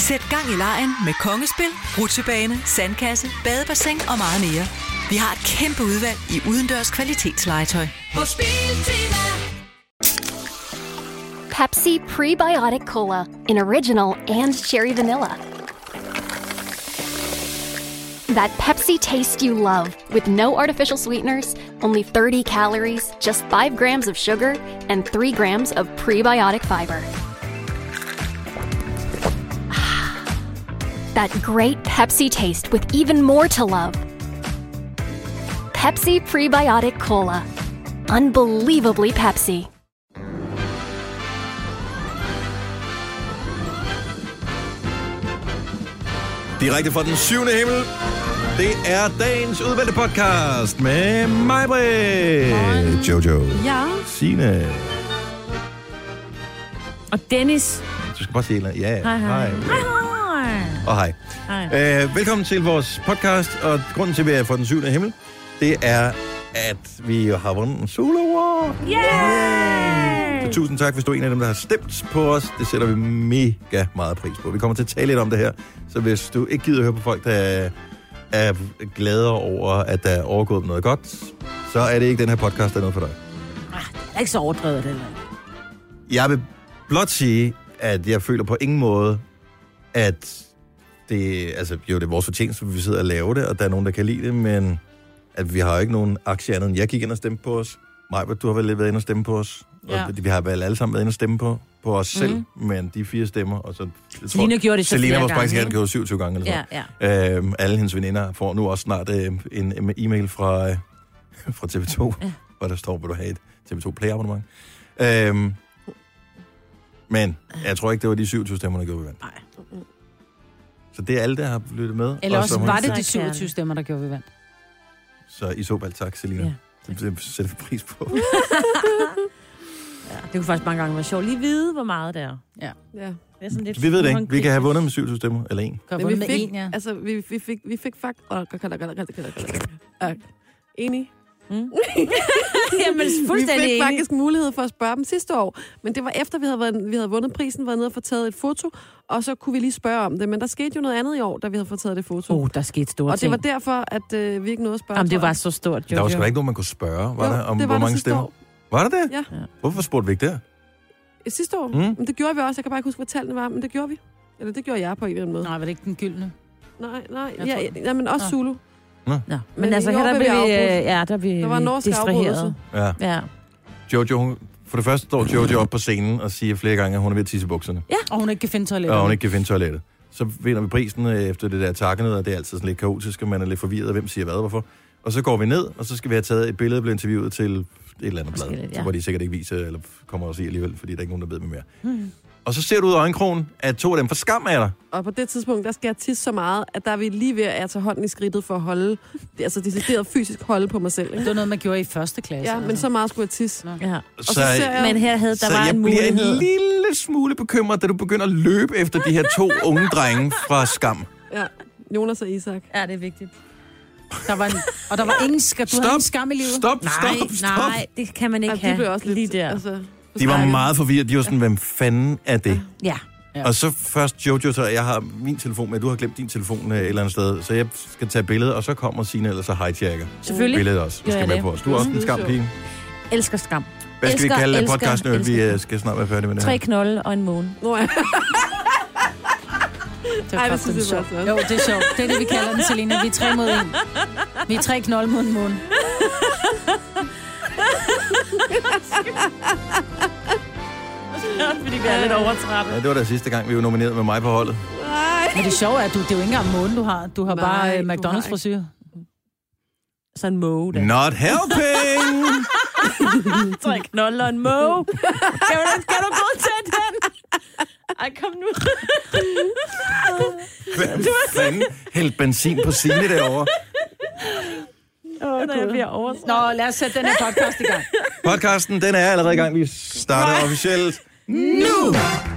Sæt gang i legen med Kongespil, rutsjebane, sandkasse, badebassin og meget mere. Vi har et kæmpe udvalg i udendørs kvalitetslegetøj. På Spiltema. Pepsi Prebiotic Cola in original and cherry vanilla. That Pepsi taste you love, with no artificial sweeteners, only 30 calories, just 5 grams of sugar, and 3 grams of prebiotic fiber. That great Pepsi taste with even more to love. Pepsi Prebiotic Cola. Unbelievably Pepsi. Direkte fra den 7. himmel. Det er dagens udvalgte podcast med mig, Britt, Jojo, Ja. Signe Og Dennis. Du skal bare sige noget. Ja. Hej. Hej. Og hej. Velkommen til vores podcast, og grunden til, at vi er fra den 7. himmel, det er, at vi har vundet en Sula Award. Yay! Så tusind tak, hvis du er en af dem, der har stemt på os. Det sætter vi mega meget pris på. Vi kommer til at tale lidt om det her, så hvis du ikke gider høre på folk, der er glade over, at der er overgået noget godt, så er det ikke den her podcast, der er noget for dig. Det er ikke så overdrevet, det. Jeg vil blot sige, at jeg føler på ingen måde, at det, altså, jo, det er vores fortjeneste, at vi sidder og laver det, og der er nogen, der kan lide det, men at vi har jo ikke nogen aktie andet, end jeg gik ind og stemte på os. Maja, du har vel lidt været ind og stemme på os. Ja. Og vi har vel alle sammen været ind og stemme på os selv, men de 4 stemmer, og så... Selina gjorde det så flere Selina, vores gange. praktikant, gjorde 27 gange eller sådan. Ja. Alle hendes veninder får nu også snart en e-mail fra TV2, hvor der står, vil du have et TV2 Play-abonnement. Men jeg tror ikke, det var de 27 stemmer, der gjorde vi vandt. Nej. Så det er alle, der har lyttet med. Eller også var det de 27 stemmer, der gjorde vi vandt. Så i så fald tak, Selina. Ja. Det sætter vi pris på. Det kunne faktisk mange gange være sjovt. Lige vide, hvor meget det er. Ja. Ja. Det er sådan lidt vi ved det ikke. Vi kan have vundet med 27 stemmer, eller en. Kan have vundet med en, ja. Altså, vi fik faktisk... Enig. Jamen, fuldstændig vi fik enig. faktisk mulighed for at spørge dem sidste år, men det var efter, vi havde vundet prisen, været nede og fået taget et foto, og så kunne vi lige spørge om det. Men der skete jo noget andet i år, da vi havde fået taget det foto. Der skete store ting. Og det var derfor, at vi ikke nåede at spørge. Jamen, det var så stort, Jojo. Der var sgu da ikke nogen, man kunne spørge, var der, om det var hvor mange sidste stemmer? År. Var det det? Ja. Hvorfor spurgte vi ikke der? Sidste år? Men det gjorde vi også. Jeg kan bare ikke huske, hvad tallene var, men det gjorde vi. Eller det gjorde jeg på en eller anden måde. Nej, var det ikke den gyldne? Nej. Ja, men også Zulu. Ja. Men altså, her der blev vi der var norsk distraheret. Ja. Jojo, for det første står Jojo op på scenen og siger flere gange, at hun er ved at tisse i bukserne. Ja, og hun ikke kan finde toilettet. Og hun ikke kan finde toilettet. Så vinder vi prisen efter det der takkened, og det er altid sådan lidt kaotisk, og man er lidt forvirret af, hvem siger hvad, hvorfor. Og så går vi ned, og så skal vi have taget et billede og blive interviewet til et eller andet blad, hvor de sikkert ikke viser, eller kommer også i alligevel, fordi der er ikke nogen, der ved med mere. Og så ser du ud af øjenkrogen, at 2 af dem for skam er der. Og på det tidspunkt, der skal jeg tisse så meget, at der er vi lige ved at tage hånden i skridtet for at holde, altså decideret fysisk holde på mig selv. Ikke? Det var noget, man gjorde i første klasse. Ja, men så meget skulle jeg tisse. Ja. Og så ser jeg, men her der var en mulighed. Så jeg bliver en lille smule bekymret, da du begynder at løbe efter de her 2 unge drenge fra skam. Ja, Jonas og Isak. Ja, det er vigtigt. Der var ingen skam i livet. Stop. Nej, det kan man ikke have. De blev også lige der. Altså, de var meget forvirret. De var sådan, hvem fanden er det? Ja. Og så først Jojo, så jeg har min telefon med, du har glemt din telefon et eller andet sted, så jeg skal tage billedet, og så kommer Signe, eller så hijacker billedet også. Du skal med på os. Du er også en skampige. Elsker skam. Hvad skal vi kalde podcasten? Vi skal snart være færdige med det her. 3 knolde og en måne. Ej, det synes jeg også. Jo, det er sjovt. Det er det, vi kalder den, Selina. Vi er 3 mod 1. Vi er 3 knolde mod en måne. Fordi vi er lidt overtrætte. Ja, det var da sidste gang, vi var nomineret med mig på holdet. Nej. Men det sjove er, at det er jo ikke engang månen, du har. Du har bare McDonald's-frisyr. Så en måge, der. Not helping! 3 knolde og en måge. Skal du godtage den? Ej, kom nu. Hvem fanden hældte benzin på Signe derovre? Jeg bliver overtræt. Nå, lad os sætte den her podcast i gang. Podcasten, den er allerede i gang. Vi starter officielt nu!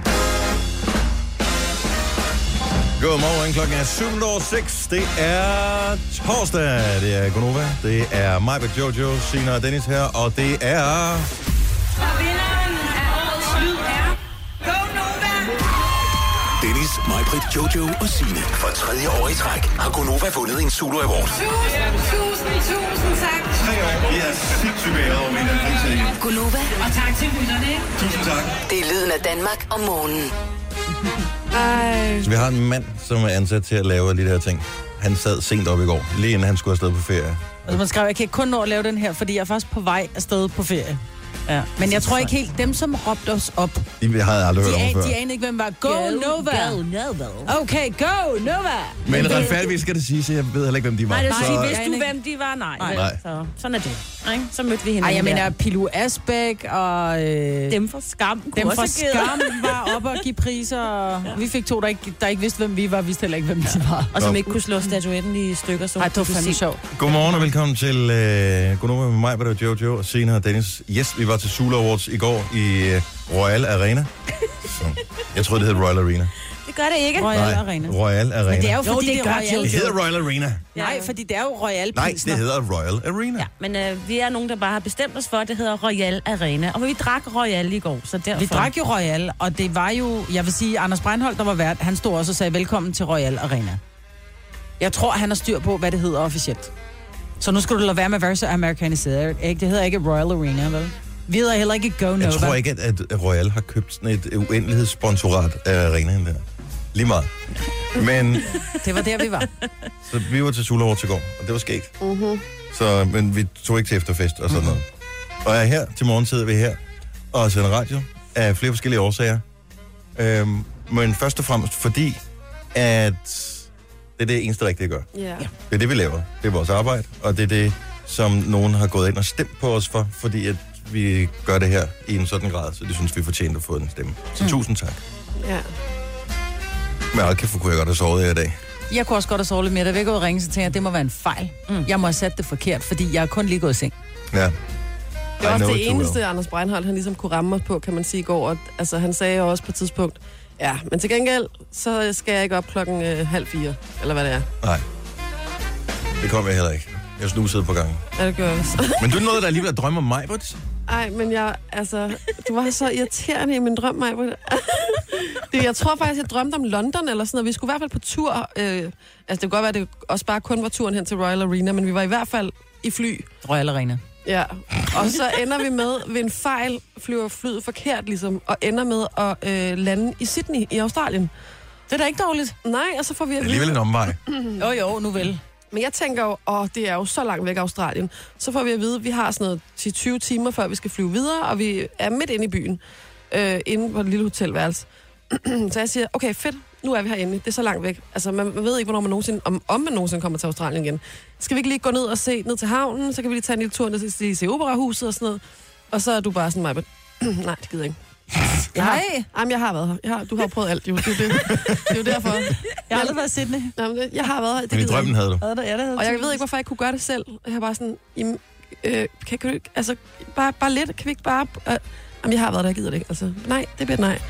Godmorgen, klokken er 7:06. Det er torsdag. Det er Gonova. Det er mig, Jojo, Signe og Dennis her. Og det er... Og vinderen af årets lyd er Gonova. Dennis Mig, Jojo og Signe. For 3. år i træk har Gonova vundet en Zulu Award. Tusind tak. 3 år. Vi er sindssygt bedre over min prisægning. Gonova. Og tak til lytterne. Tusind tak. Det er lyden af Danmark om morgenen. Så vi har en mand, som er ansat til at lave de her ting. Han sad sent op i går, lige inden han skulle afsted på ferie. Altså, man skrev, jeg kan ikke kun nå at lave den her, fordi jeg er faktisk på vej afsted på ferie. Ja. Men jeg tror ikke helt, dem som råbte os op, De havde aldrig hørt om før. de anede ikke, hvem var. Go Nova! Okay, go Nova! Men retfærdigvis skal det sige, så jeg ved heller ikke, hvem de var. Nej, det vil sige, Så- hvis du hvem de var, nej. Nej. Så, sådan er det. Ikke? Så mødte vi hende. Ej, jeg mener, Pilu Asbæk og... Dem fra Skam. Dem fra Skam var oppe og give priser, og vi fik to, der ikke vidste, hvem vi var, vidste heller ikke, hvem de var. Og som ikke kunne slå statuetten i stykker. Så Ej, det var fandme sjovt. Godmorgen og velkommen til Gonova med mig, Britta, Jojo og Signe og Dennis. Yes, vi var til Zulu Awards i går i Royal Arena. Så, jeg troede, det hed Royal Arena. Det gør det ikke. Royal Arena. Royal Arena. Men det er jo fordi, det det gør er Royal. Det hedder Royal Arena. Nej, fordi det er jo Royal Nej, Pilsner. det hedder Royal Arena. Ja, men vi er nogen, der bare har bestemt os for, at det hedder Royal Arena. Og vi drak Royal i går, så derfor... Vi drak jo Royal, og det var jo, jeg vil sige, Anders Breinholt, der var vært, han stod også og sagde, velkommen til Royal Arena. Jeg tror, han har styr på, hvad det hedder officielt. Så nu skal du lade være med at være så amerikaniseret. Ikke? Det hedder ikke Royal Arena, vel? Vi hedder heller ikke Go Nova. Jeg tror ikke, at Royal har købt sådan et uendelighedssponsorat af arenaen der. Lige meget. Men Det var der, vi var. så vi var til Zulu Awards i går, og det var skægt. Så, men vi tog ikke til efterfest og sådan noget. Og jeg er her, til morgen sidder vi her og sender radio af flere forskellige årsager. Men først og fremmest fordi, at det er det eneste rigtige at gøre. Ja. Det er det, vi laver. Det er vores arbejde, og det er det, som nogen har gået ind og stemt på os for, fordi at vi gør det her i en sådan grad, så de synes, vi fortjener at få en stemme. Så tusind tak. Ja. Men hold kæft, kunne jeg godt have sovet her i dag. Jeg kunne også godt have sovet lidt mere. Da vi ikke ringe, så tænkte jeg, at det må være en fejl. Jeg må have sat det forkert, fordi jeg er kun lige gået i seng. Ja. Det var I også know det it too eneste, well. Anders Breinholt, han ligesom kunne ramme os på, kan man sige, i går. Og, altså, han sagde jo også på et tidspunkt, ja, men til gengæld, så skal jeg ikke op 3:30, eller hvad det er. Nej. Det kommer jeg heller ikke. Jeg snusede på gangen. Ja, det gør jeg også. Men du er noget, der alligevel at drømme om mig, Britt? Ej, men du var så irriterende i min drøm, Maja. Jeg tror faktisk, jeg drømte om London eller sådan noget. Vi skulle i hvert fald på tur. Altså, det kunne godt være, at det også bare kun var turen hen til Royal Arena, men vi var i hvert fald i fly. Royal Arena. Ja, og så ender vi med, ved en fejl, flyver flyet forkert ligesom, og ender med at lande i Sydney i Australien. Det er da ikke dårligt. Nej, og så får vi at Alligevel en omvej. Jo, nu vel. Men jeg tænker jo, det er jo så langt væk Australien. Så får vi at vide, at vi har sådan noget 10-20 timer, før vi skal flyve videre, og vi er midt inde i byen, inde på et lille hotelværelse. Så jeg siger, okay, fedt, nu er vi herinde. Det er så langt væk. Altså, man ved ikke, hvornår man nogensinde, om man nogensinde kommer til Australien igen. Skal vi ikke lige gå ned og se ned til havnen? Så kan vi lige tage en lille tur ned til se operahuset og sådan noget. Og så er du bare sådan, nej, det gider jeg ikke. Jeg har været her. Du har prøvet alt, jo. Det er jo derfor. Jeg har aldrig været i Sydney. Jeg har været her. Men i drømmen havde du. Og jeg ved ikke, hvorfor jeg kunne gøre det selv. Jeg har bare sådan, kan du ikke, altså, bare lidt, kan vi ikke bare... Jamen, jeg har været der, jeg gider det ikke. Altså, nej, det bliver et nej.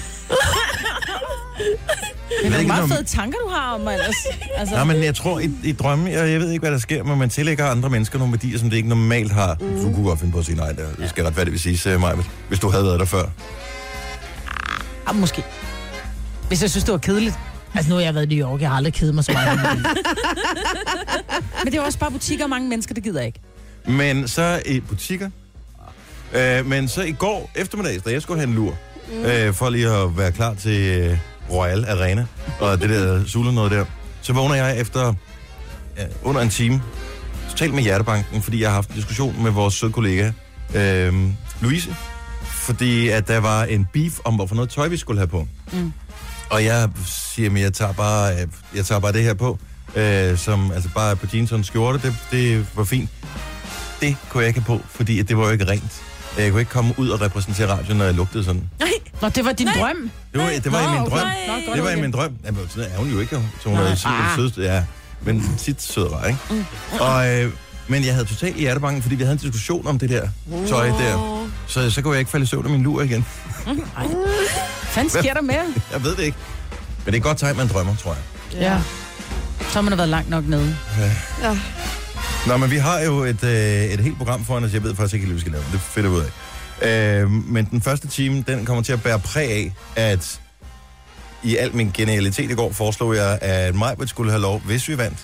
Det er meget fede tanker, du har om mig ellers. Altså. Nej, men jeg tror, i drømme, jeg ved ikke, hvad der sker, men man tillægger andre mennesker nogle værdier, som det ikke normalt har. Du kunne godt finde på at sige nej, det skal retfærdigvis sige, Maja, hvis du havde været der før. Måske. Hvis jeg synes, det var kedeligt. Altså, nu har jeg været i New York, jeg har aldrig kedet mig så meget. Men det er også bare butikker og mange mennesker, det gider jeg ikke. Men så i butikker. Men så i går eftermiddags, da jeg skulle have en lur, for lige at være klar til Royal Arena, og det der Zulu noget der, så vågner jeg efter under en time, totalt med hjertebanken, fordi jeg har haft en diskussion med vores søde kollega, Louise, fordi at der var en beef om, hvorfor noget tøj vi skulle have på. Og jeg siger, at jeg tager bare det her på, som altså bare på jeans og en skjorte, det var fint. Det kunne jeg ikke have på, fordi det var jo ikke rent. Jeg kunne ikke komme ud og repræsentere radioen, når jeg lugtede sådan. Nej. Nå, det var din drøm? Det var i min drøm. Nå, det var i min drøm. Jamen, sådan er hun jo ikke, jo. Så hun er sødeste, ja. Men tit sødere, ikke? Og, men jeg havde totalt hjertebanken, fordi vi havde en diskussion om det der tøj der. Så kunne jeg ikke falde i søvn af min lur igen. Fanden sker der mere? Jeg ved det ikke. Men det er et godt tegn, man drømmer, tror jeg. Ja. Så har man været langt nok nede. Ja. Nå, men vi har jo et helt program foran os. Jeg ved faktisk ikke, hvad vi skal lave. Det finder vi ud af. Men den første time, den kommer til at bære præg af, at i al min genialitet i går foreslog jeg, at Majbert skulle have lov, hvis vi vandt,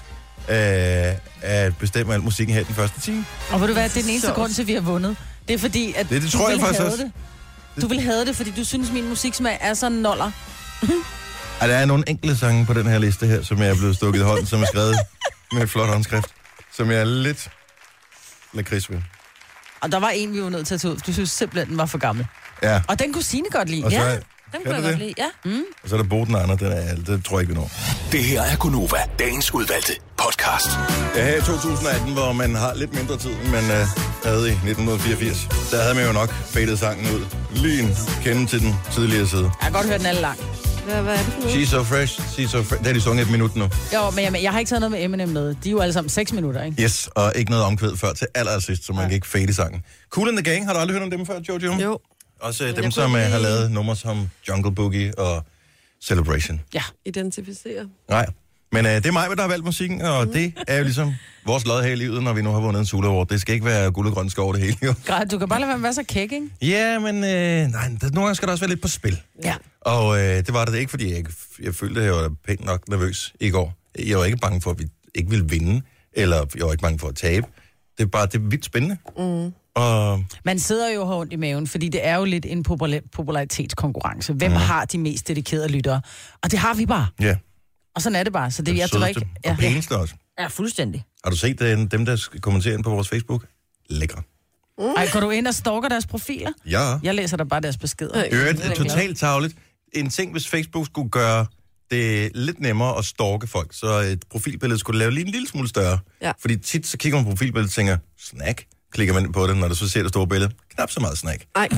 at bestemme al musikken her den første time. Og ved du hvad, det er den eneste grund til, at vi har vundet. Det er fordi, at det tror jeg faktisk også. Du vil have det, fordi du synes, min musiksmag er sådan noller. Der er nogle enkelte sange på den her liste her, som jeg er blevet stukket i hånden, som er skrevet med et flot håndskrift, som jeg er lidt lakrids ved. Og der var en, vi var nødt til at tage ud. Du synes simpelthen, den var for gammel. Ja. Og den kunne Signe godt lide. Og så, Den kunne jeg godt lide, ja. Og så er der Boden og andre, det tror jeg ikke, vi når. Det her er Gonova, dagens udvalgte podcast. Ja, her i 2018, hvor man har lidt mindre tid, end man havde i 1984, der havde man jo nok fadet sangen ud. Lige en kende til den tidligere side. Jeg har godt hørt den alle lang. Hvad er det for noget? She's so fresh, she's so fresh. Det har de sunget et minut nu. Jo, men jeg har ikke taget noget med Eminem med. De er jo alle sammen 6 minutter, ikke? Yes, og ikke noget omkvæd før til allersidst, så man kan ikke fade sangen. Cool and the Gang, har du aldrig hørt om dem før, Jojo? Jo. Også dem, som har lavet numre som Jungle Boogie og Celebration. Ja. Identificere. Nej, men det er mig, der har valgt musikken, og det er jo ligesom vores lod her i livet, når vi nu har vundet en Sula Award. Det skal ikke være guld og grøn skov det hele, jo. Du kan bare lade være så kæk, ikke? Ja, men nej, nogle gange skal der også være lidt på spil. Ja. Og det var det ikke, fordi jeg følte, at jeg var pænt nok nervøs i går. Jeg var ikke bange for, at vi ikke ville vinde, eller jeg var ikke bange for at tabe. Det er vildt spændende. Og Man sidder jo og har ondt i maven, fordi det er jo lidt en popularitetskonkurrence. Hvem har de mest dedikerede lyttere? Og det har vi bare. ja, Og sådan er det bare. Så det, det jeg tror ikke... og pæneste også. Ja, fuldstændig. Har du set dem, der kommenterer ind på vores Facebook? Lækre. Ej, går du ind og stalker deres profiler? Ja. Jeg læser da bare deres beskeder. Øvrigt er totalt tarveligt. En ting, hvis Facebook skulle gøre det lidt nemmere at stalke folk, så et profilbillede skulle lave lige en lille smule større. Ja. Fordi tit så kigger man på profilbilledet og tænker, snack, klikker man ind på det, når du så ser det store billede. Knap så meget snack. Nej.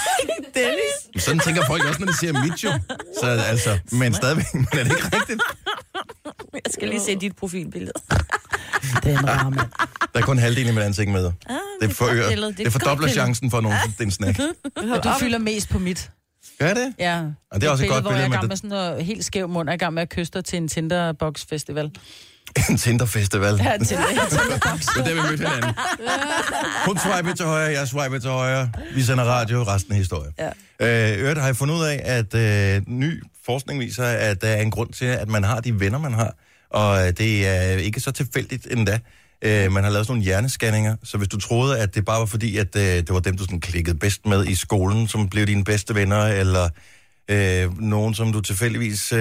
Dennis. Sådan tænker folk også, når de ser mit jo. Så altså, men stadigvæk, men er det ikke rigtigt? Jeg skal lige se dit profilbillede. Det er en rar mand. Der er kun halvdelen af mit ansigt med. Det forøger, det fordobler chancen for, at nogen synes, det er en snack. Og du fylder mest på mit. Gør det? Ja. Og det er også et godt hvor jeg er i billede gang med med sådan noget helt skæv mund, og er i gang med at kysse dig til en Tinderbox-festival. En Tinderfestival. Ja, en Tinderbox. Det er der, vi mødte hinanden. Hun swiper til højre, jeg swiper til højre. Vi sender radio, resten af historie. Ja. Øvrigt har jeg fundet ud af, at ny forskning viser, at der er en grund til, at man har de venner, man har. Og det er ikke så tilfældigt endda. Man har lavet sådan nogle hjernescanninger, så hvis du troede, at det bare var fordi, at det var dem, du sådan klikkede bedst med i skolen, som blev dine bedste venner, eller nogen, som du tilfældigvis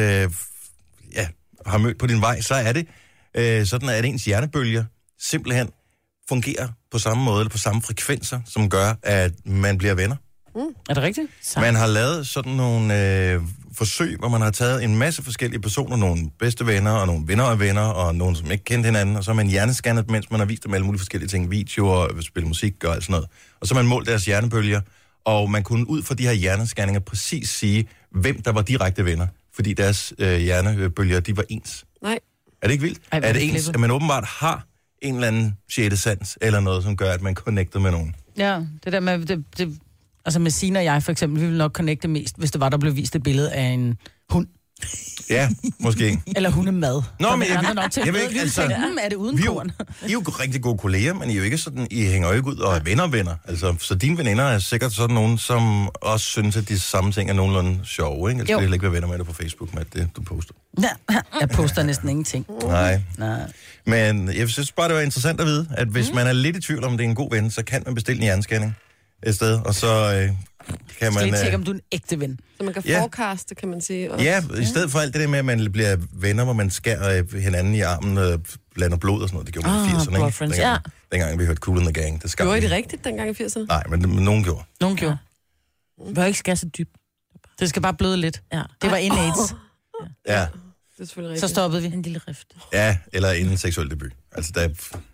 har mødt på din vej, så er det sådan, at ens hjernebølger simpelthen fungerer på samme måde, eller på samme frekvenser, som gør, at man bliver venner. Er det rigtigt? Man har lavet sådan nogle forsøg, hvor man har taget en masse forskellige personer, nogle bedste venner, og nogle venner af venner, og nogle, som ikke kendte hinanden, og så har man hjernescannet, mens man har vist dem alle mulige forskellige ting, videoer, spille musik og alt sådan noget. Og så har man målt deres hjernebølger, og man kunne ud fra de her hjernescanninger præcis sige, hvem der var direkte venner, fordi deres hjernebølger, de var ens. Nej. Er det ikke vildt? Ej, er det ens, at man åbenbart har en eller anden sjette sans, eller noget, som gør, at man connecter med nogen? Ja, det der med... Altså med Signe og jeg for eksempel, vi ville nok connecte mest, hvis det var, der blev vist et billede af en hund. Ja, måske. Eller hundemad. Nå, men jeg ved ikke, altså... er det uden korn? I er jo rigtig gode kolleger, men I er jo ikke sådan, I hænger jo ikke ud og er venner. Altså, så dine veninder er sikkert sådan nogen, som også synes, at de samme ting er nogenlunde sjove, ikke? Altså, det vil ikke være venner med dig på Facebook med det, du poster. Ja, jeg poster næsten ingenting. Nej. Nej. Men jeg synes bare, det var interessant at vide, at hvis man er lidt i tvivl om, det er en god ven, så kan man bestille en hjernescanning et sted, og så kan man... Skal lige tjekke, om du er en ægte ven. Så man kan forecaste, kan man sige. Også. Ja, i stedet for alt det der med, at man bliver venner, hvor man skærer hinanden i armen og blander blod og sådan noget. Det gjorde man i 80'erne, ikke? Dengang vi hørte Cool and the Gang. Det gjorde I det rigtigt dengang i 80'erne? Nej, men nogen gjorde. Nogen gjorde. Det bør ikke skære så dybt. Det skal bare bløde lidt. Ja. Det var inden AIDS. Ja. Det er selvfølgelig rigtigt. Så stoppede vi. En lille rift. Ja, eller inden seksuel debut. Altså, der...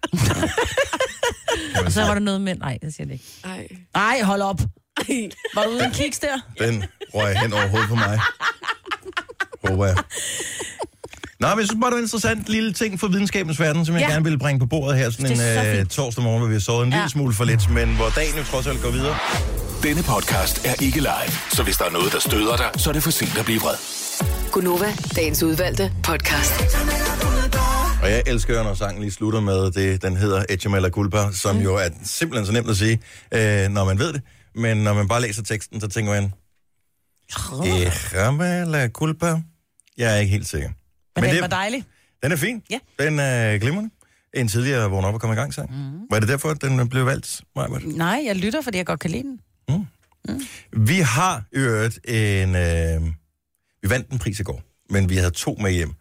Og så var der noget med... Nej, det siger det ikke. Ej, hold op. Var du ude en kiks der? Den røg hen over hovedet på mig. Håber jeg. Nå, men jeg synes bare, det var en interessant lille ting for videnskabens verden, som jeg gerne ville bringe på bordet her sådan en torsdag morgen, hvor vi har sovet en lille smule for lidt, men hvor dagen jo trods alt går videre. Denne podcast er ikke live, så hvis der er noget, der støder dig, så er det for sent at blive vred. Gonova, dagens udvalgte podcast. Og jeg elsker, når sangen lige slutter med det, den hedder Echema la Culpa, som jo er simpelthen så nemt at sige, når man ved det. Men når man bare læser teksten, så tænker man, Echema la Culpa, Jeg er ikke helt sikker. Men den var dejlig. Den er fin. Ja. Den er glimrende. En tidligere vågne op og komme i gang sang. Var det derfor, at den blev valgt, Maja? Nej, jeg lytter, fordi jeg godt kan lide den. Vi har øvet en... vi vandt en pris i går, men vi havde 2 med hjem.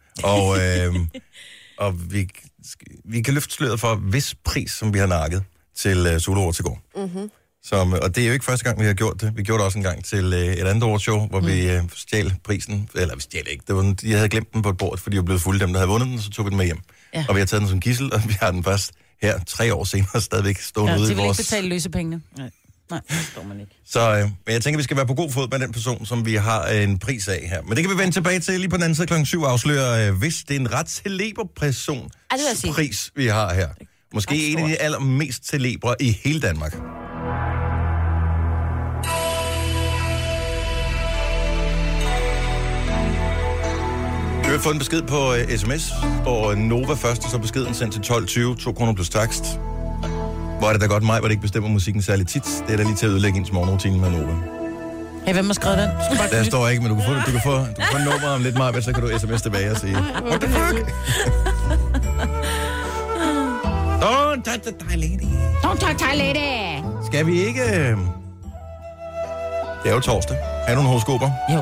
Og vi kan løfte sløret for hvis pris, som vi har nakket til Solo Awards i går. Og det er jo ikke første gang, vi har gjort det. Vi gjorde det også en gang til et andet awardshow, hvor vi stjal prisen. Eller vi stjal ikke. De havde glemt den på et bord, fordi de var blevet fulde, dem der havde vundet den, og så tog vi den med hjem. Ja. Og vi har taget den som gidsel, og vi har den først her 3 år senere stadigvæk stående ude i vores... de vil ikke betale løsepengene. Nej, det står man ikke. Så jeg tænker, vi skal være på god fod med den person, som vi har en pris af her. Men det kan vi vende tilbage til lige på den anden side kl. 7 afsløre, hvis det er en ret celeber person pris, vi har her. Måske en af de allermest celebre i hele Danmark. Vi har fået en besked på sms, hvor Nova først, og så beskeden sendt til 12.20, 2 kroner plus takst. Hvor er det da godt mig, hvor det ikke bestemmer musikken særlig tit. Det er da lige til at ødelægge ens morgenrutine med Nova. Hey, hvem har skrevet den? Der står ikke, men du kan få nummeret om lidt meget, så kan du sms tilbage og sige, what the fuck? Don't touch the lady. Don't touch the lady. Skal vi ikke... Det er jo torsdag. Har du nogle horoskoper? Jo.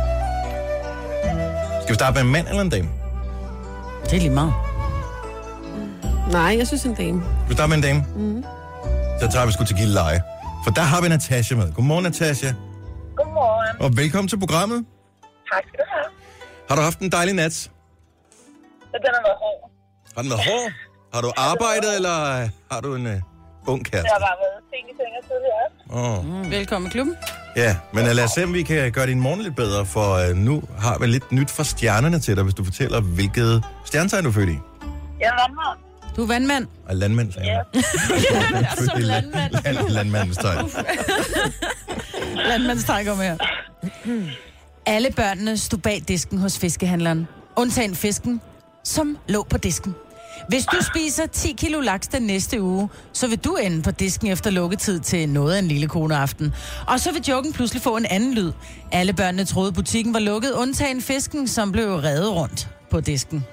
Skal vi starte med en mand eller en dame? Det er lige meget. Nej, jeg synes en dame. Skal vi starte med en dame? Så tager vi sgu til Gilde Leje. For der har vi Natasha med. Godmorgen, Natasha. Godmorgen. Og velkommen til programmet. Tak skal du have. Har du haft en dejlig nat? Så den har været hård. Har den været hård? Har du arbejdet, eller har du en ung kæreste? Det har bare været sent i seng og tidligere. Velkommen i klubben. Ja, men lad os se, om vi kan gøre din morgen lidt bedre, for nu har vi lidt nyt fra stjernerne til dig, hvis du fortæller, hvilket stjernetegn du er født i. Jeg er vandmand. Du er vandmand. Og landmand, sagde jeg. Jeg er som landmand. Landmandens tegn. Landmandstegn kommer her. Alle børnene stod bag disken hos fiskehandleren. Undtagen fisken, som lå på disken. Hvis du spiser 10 kilo laks den næste uge, så vil du ende på disken efter lukketid til noget af en lille koneaften. Og så vil joken pludselig få en anden lyd. Alle børnene troede, butikken var lukket, undtagen fisken, som blev revet rundt på disken.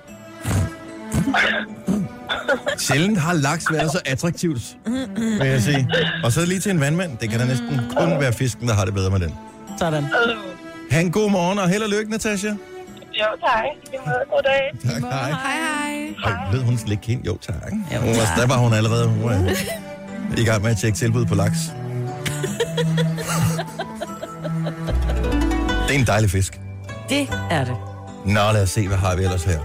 Sjældent har laks været så attraktivt, vil jeg sige. Og så lige til en vandmand. Det kan da næsten kun være fisken, der har det bedre med den. Sådan. Ha' en god morgen, og held og lykke, Natasha. Jo, tak. God dag. Tak, hej. Hej. Og ved hun slet ikke hende? Jo, tak. Der var hun allerede. Hun var i gang med at tjekke tilbud på laks. Det er en dejlig fisk. Det er det. Nå, lad os se, hvad har vi ellers her.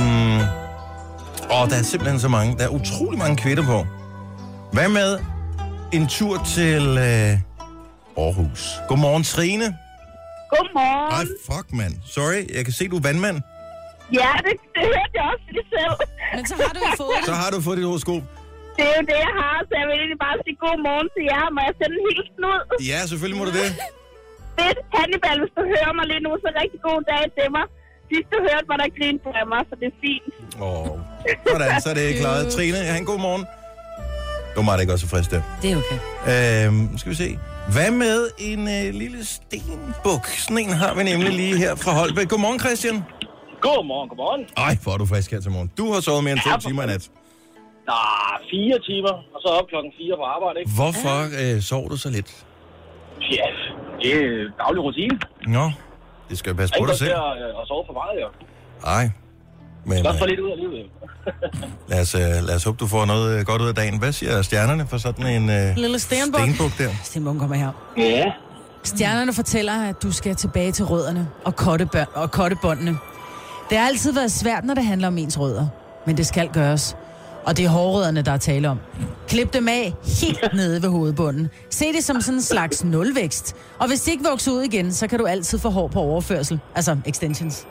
Der er simpelthen så mange. Der er utrolig mange kvitter på. Hvad med en tur til Aarhus? Godmorgen, Trine. Godmorgen. Ej, fuck, mand. Sorry, jeg kan se, du er vandmand. Ja, det hørte jeg også lige selv. Men så har du jo fået Så har du fået dit horoskop. Det er jo det, jeg har, så jeg vil egentlig bare sige god morgen til jer. Må jeg sende en hilsen ud? Ja, selvfølgelig må du det. Fedt. Hannibal, hvis du hører mig lige nu, så rigtig god dag til mig. Sidst du hørte mig, der grinte på mig, så det er fint. Sådan, så er det klaret. Trine, have en god morgen. Du må da ikke også frisk der. Det er okay. Skal vi se. Hvad med en lille stenbuk? Sådan en har vi nemlig lige her fra Holbæk. Godmorgen, Christian. Godmorgen. Ej, hvor er du frisk her til morgen. Du har sovet mere end 2 timer i nat. 4 timer, og så op klokken 4 på arbejde, ikke? Hvorfor sov du så lidt? Ja, det er daglig rutine. Nå, det skal jo passe på dig selv. Jeg er ikke at sove for meget, jo. Ej, men godt få lidt ud af livet. lad os håbe, du får noget godt ud af dagen. Hvad siger stjernerne for sådan en lille stenbuk der? Stenbuk kommer her. Ja. Stjernerne fortæller, at du skal tilbage til rødderne og kotte båndene. Det har altid været svært, når det handler om ens rødder, men det skal gøres. Og det er hårrødderne, der er tale om. Klip dem af helt nede ved hovedbunden. Se det som sådan en slags nulvækst. Og hvis det ikke vokser ud igen, så kan du altid få hår på overførsel. Altså extensions.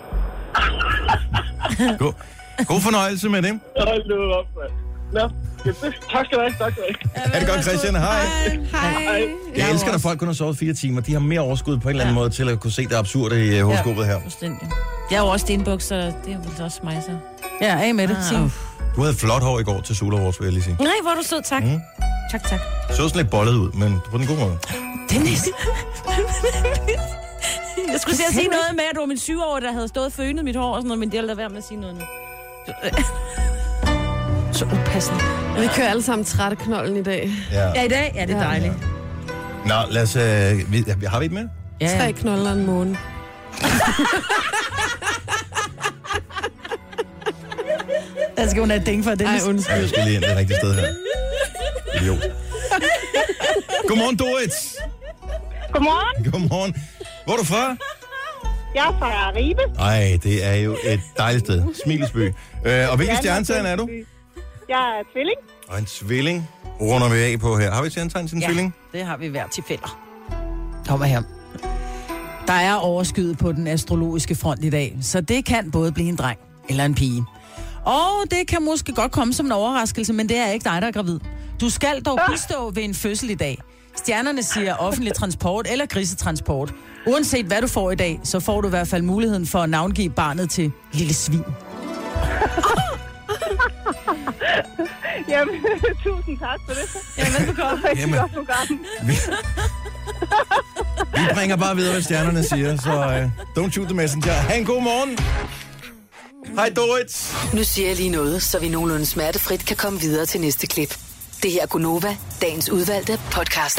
God fornøjelse med det. Hold nu op, mand. Tak skal du have. Er det godt, Christian? Hej. Hej. Jeg elsker, når folk kun har sovet 4 timer. De har mere overskud på en eller anden måde til at kunne se det absurde i horoskopet her. Jeg er jo også stenbuk, så det er vel også mig, så. Ja, af med det. Du havde flot hår i går til Solo Awards, vil jeg lige sige. Nej, hvor er du sød, tak. Tak. Så sådan lidt bollet ud, men på den gode måde. Dennis. Jeg skulle til at sige noget med, at det var min 7-årige, der havde stået og fønet mit hår og sådan noget, men det er lade være med at sige noget nu. Så upassende. Vi kører alle sammen trætteknolden i dag. Ja, i dag? Ja, det er dejligt. Nå, lad os... har vi et med? Ja. 3 knolder og en måne. Der skal hun have et ding for det. Ej, undskyld. Jeg skal lige ind det rigtige sted her. Idiot. Godmorgen, Dorit. Godmorgen. Godmorgen. Hvor er du fra? Jeg er fra Ribe. Ej, det er jo et dejligt sted. Smilesby. Og hvilken stjernetegn er du? Jeg er tvilling. Og en tvilling runder vi af på her. Har vi stjernetegn til en tvilling? Det har vi hver til fælder. Kommer her. Der er overskyet på den astrologiske front i dag, så det kan både blive en dreng eller en pige. Og det kan måske godt komme som en overraskelse, men det er ikke dig, der er gravid. Du skal dog bistå ved en fødsel i dag. Stjernerne siger offentlig transport eller grisetransport. Uanset hvad du får i dag, så får du i hvert fald muligheden for at navngive barnet til Lille Svin. Jamen, tusind tak for det. Jamen, velbekomme. Jamen, vi bringer bare videre, hvad stjernerne siger, så don't shoot the messenger. Ha' en god morgen. Hej, Dorit. Nu siger jeg lige noget, så vi nogenlunde smertefrit kan komme videre til næste klip. Det her er Gunova, dagens udvalgte podcast.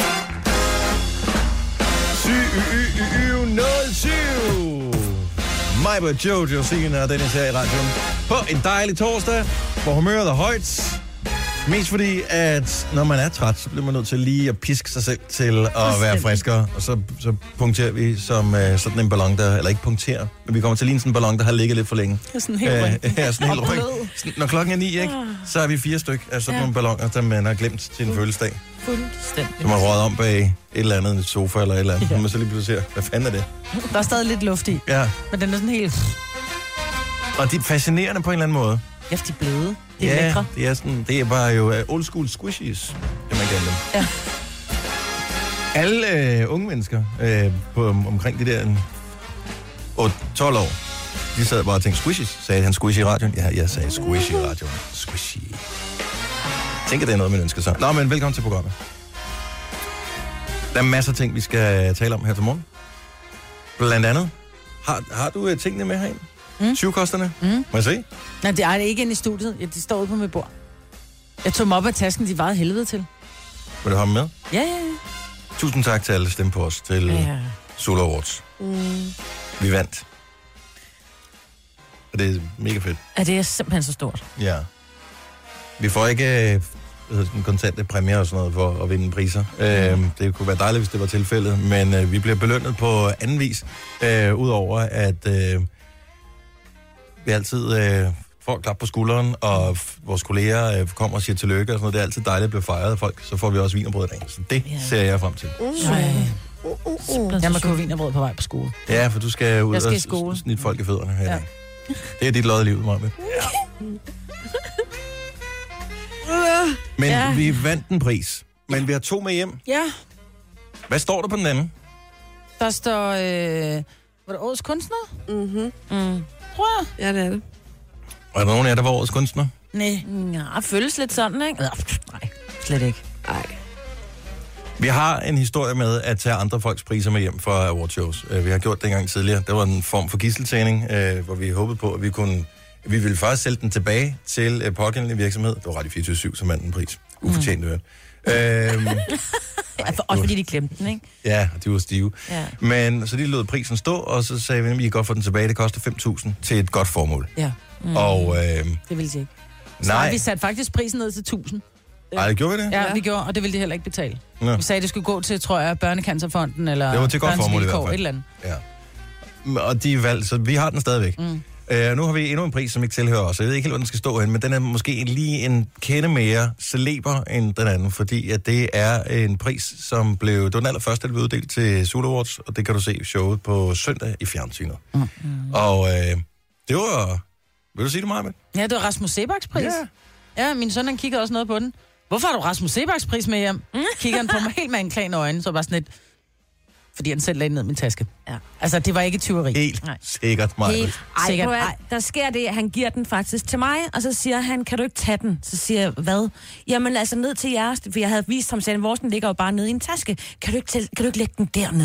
7. Mig på Jojo, Signe og Dennis her i radioen. På en dejlig torsdag, hvor humøret er højt. Mest fordi, at når man er træt, så bliver man nødt til lige at piske sig selv til at være friskere. Og så punkterer vi som sådan en ballon, der... Eller ikke punkterer, men vi kommer til lige sådan en ballon, der har ligget lidt for længe. Det er sådan helt ryg. Ja, sådan helt ryg. Når klokken er 9, ikke, så er vi 4 stykker af sådan nogle balloner, der man har glemt til en fødselsdag. Fuldstændig. Så man røget om bag et eller andet, en sofa eller et eller andet. Ja. Man så lige pludselig ser, hvad fanden er det? Der er stadig lidt luft i. Ja. Men den er sådan helt... Og det er fascinerende på en eller anden måde. Ja, de er bløde. Det er lækre. Det er bare jo old school squishies, kan man kalde dem. Ja. Alle unge mennesker på omkring de der 12 år, de sad bare og tænkte, squishies, sagde han squishy i radioen? Ja, jeg sagde squishy i radioen. Squishy. Jeg tænker, det er noget, man ønsker sig. Nå, men velkommen til programmet. Der er masser af ting, vi skal tale om her til morgen. Blandt andet, har du tingene med herind? 20-kosterne? Må jeg se? Nej, det er det ikke inde i studiet. Ja, de står ude på mit bord. Jeg tog dem op af tasken, de varede helvede til. Vil du have dem med? Ja. Tusind tak til alle stemme på os til Solar Awards. Vi vandt. Og det er mega fedt. Ja, det er simpelthen så stort. Ja. Vi får ikke kontante præmier og sådan noget for at vinde priser. Det kunne være dejligt, hvis det var tilfældet, men vi bliver belønnet på anden vis. Udover at vi altid får klap på skulderen, og vores kolleger kommer og siger tillykke og sådan noget. Det er altid dejligt at blive fejret af folk. Så får vi også vinerbrød i dag. Så det ser jeg frem til. Jeg må købe vinerbrød på vej på skole. Ja, for du skal ud og snitte folk i fødderne her i dag. Det er dit lod i livet, Marve. Men vi vandt en pris. Men vi har 2 med hjem. Ja. Hvad står der på den anden? Der står... var det årets kunstner? Tror jeg. Ja, det er det. Og er der nogen af jer, der var årets kunstner? Nej. Ja, føles lidt sådan, ikke? Nej, slet ikke. Nej. Vi har en historie med at tage andre folks priser med hjem fra awardshows. Vi har gjort det en gang tidligere. Det var en form for gidseltagning, hvor vi håbede på, at vi ville først sælge den tilbage til pågældende virksomhed. Det var Radio 24/7, som vandt en pris. Ufortjent hørt. Også fordi de glemte den, ikke? Ja, de var stive. Ja. Men så de lod prisen stå, og så sagde vi, at vi kan godt få den tilbage. Det koster 5.000 til et godt formål. Ja. Og det ville de ikke. nej. Så vi satte faktisk prisen ned til 1.000. Ej, det gjorde vi det? Ja, vi gjorde, og det ville de heller ikke betale. Nå. Vi sagde, at det skulle gå til, tror jeg, Børnecancerfonden, eller det var til godt formål i hvert fald. Et eller andet. Ja. Og de valgte, så vi har den stadigvæk. Nu har vi endnu en pris, som ikke tilhører os. Jeg ved ikke helt, hvor den skal stå hen, men den er måske lige en kende mere celeber end den anden, fordi at det er en pris, som det var den allerførste, der blev uddelt til Solar Awards, og det kan du se i showet på søndag i fjernsynet. Og det var... Vil du sige det, Maja? Ja, det var Rasmus Sebaks pris. Ja, min søn, han kiggede også noget på den. Hvorfor har du Rasmus Sebaks pris med hjem? Kigger han på mig helt med en klan øjne, så bare sådan lidt... Fordi han selv lagde ned min taske. Ja. Altså, det var ikke tyveri. Helt sikkert, Maja. Ej, der sker det, han giver den faktisk til mig, og så siger han, kan du ikke tage den? Så siger jeg, hvad? Jamen altså, ned til jeres, for jeg havde vist ham selv, vores den ligger jo bare nede i en taske. Kan du ikke lægge den derned? Så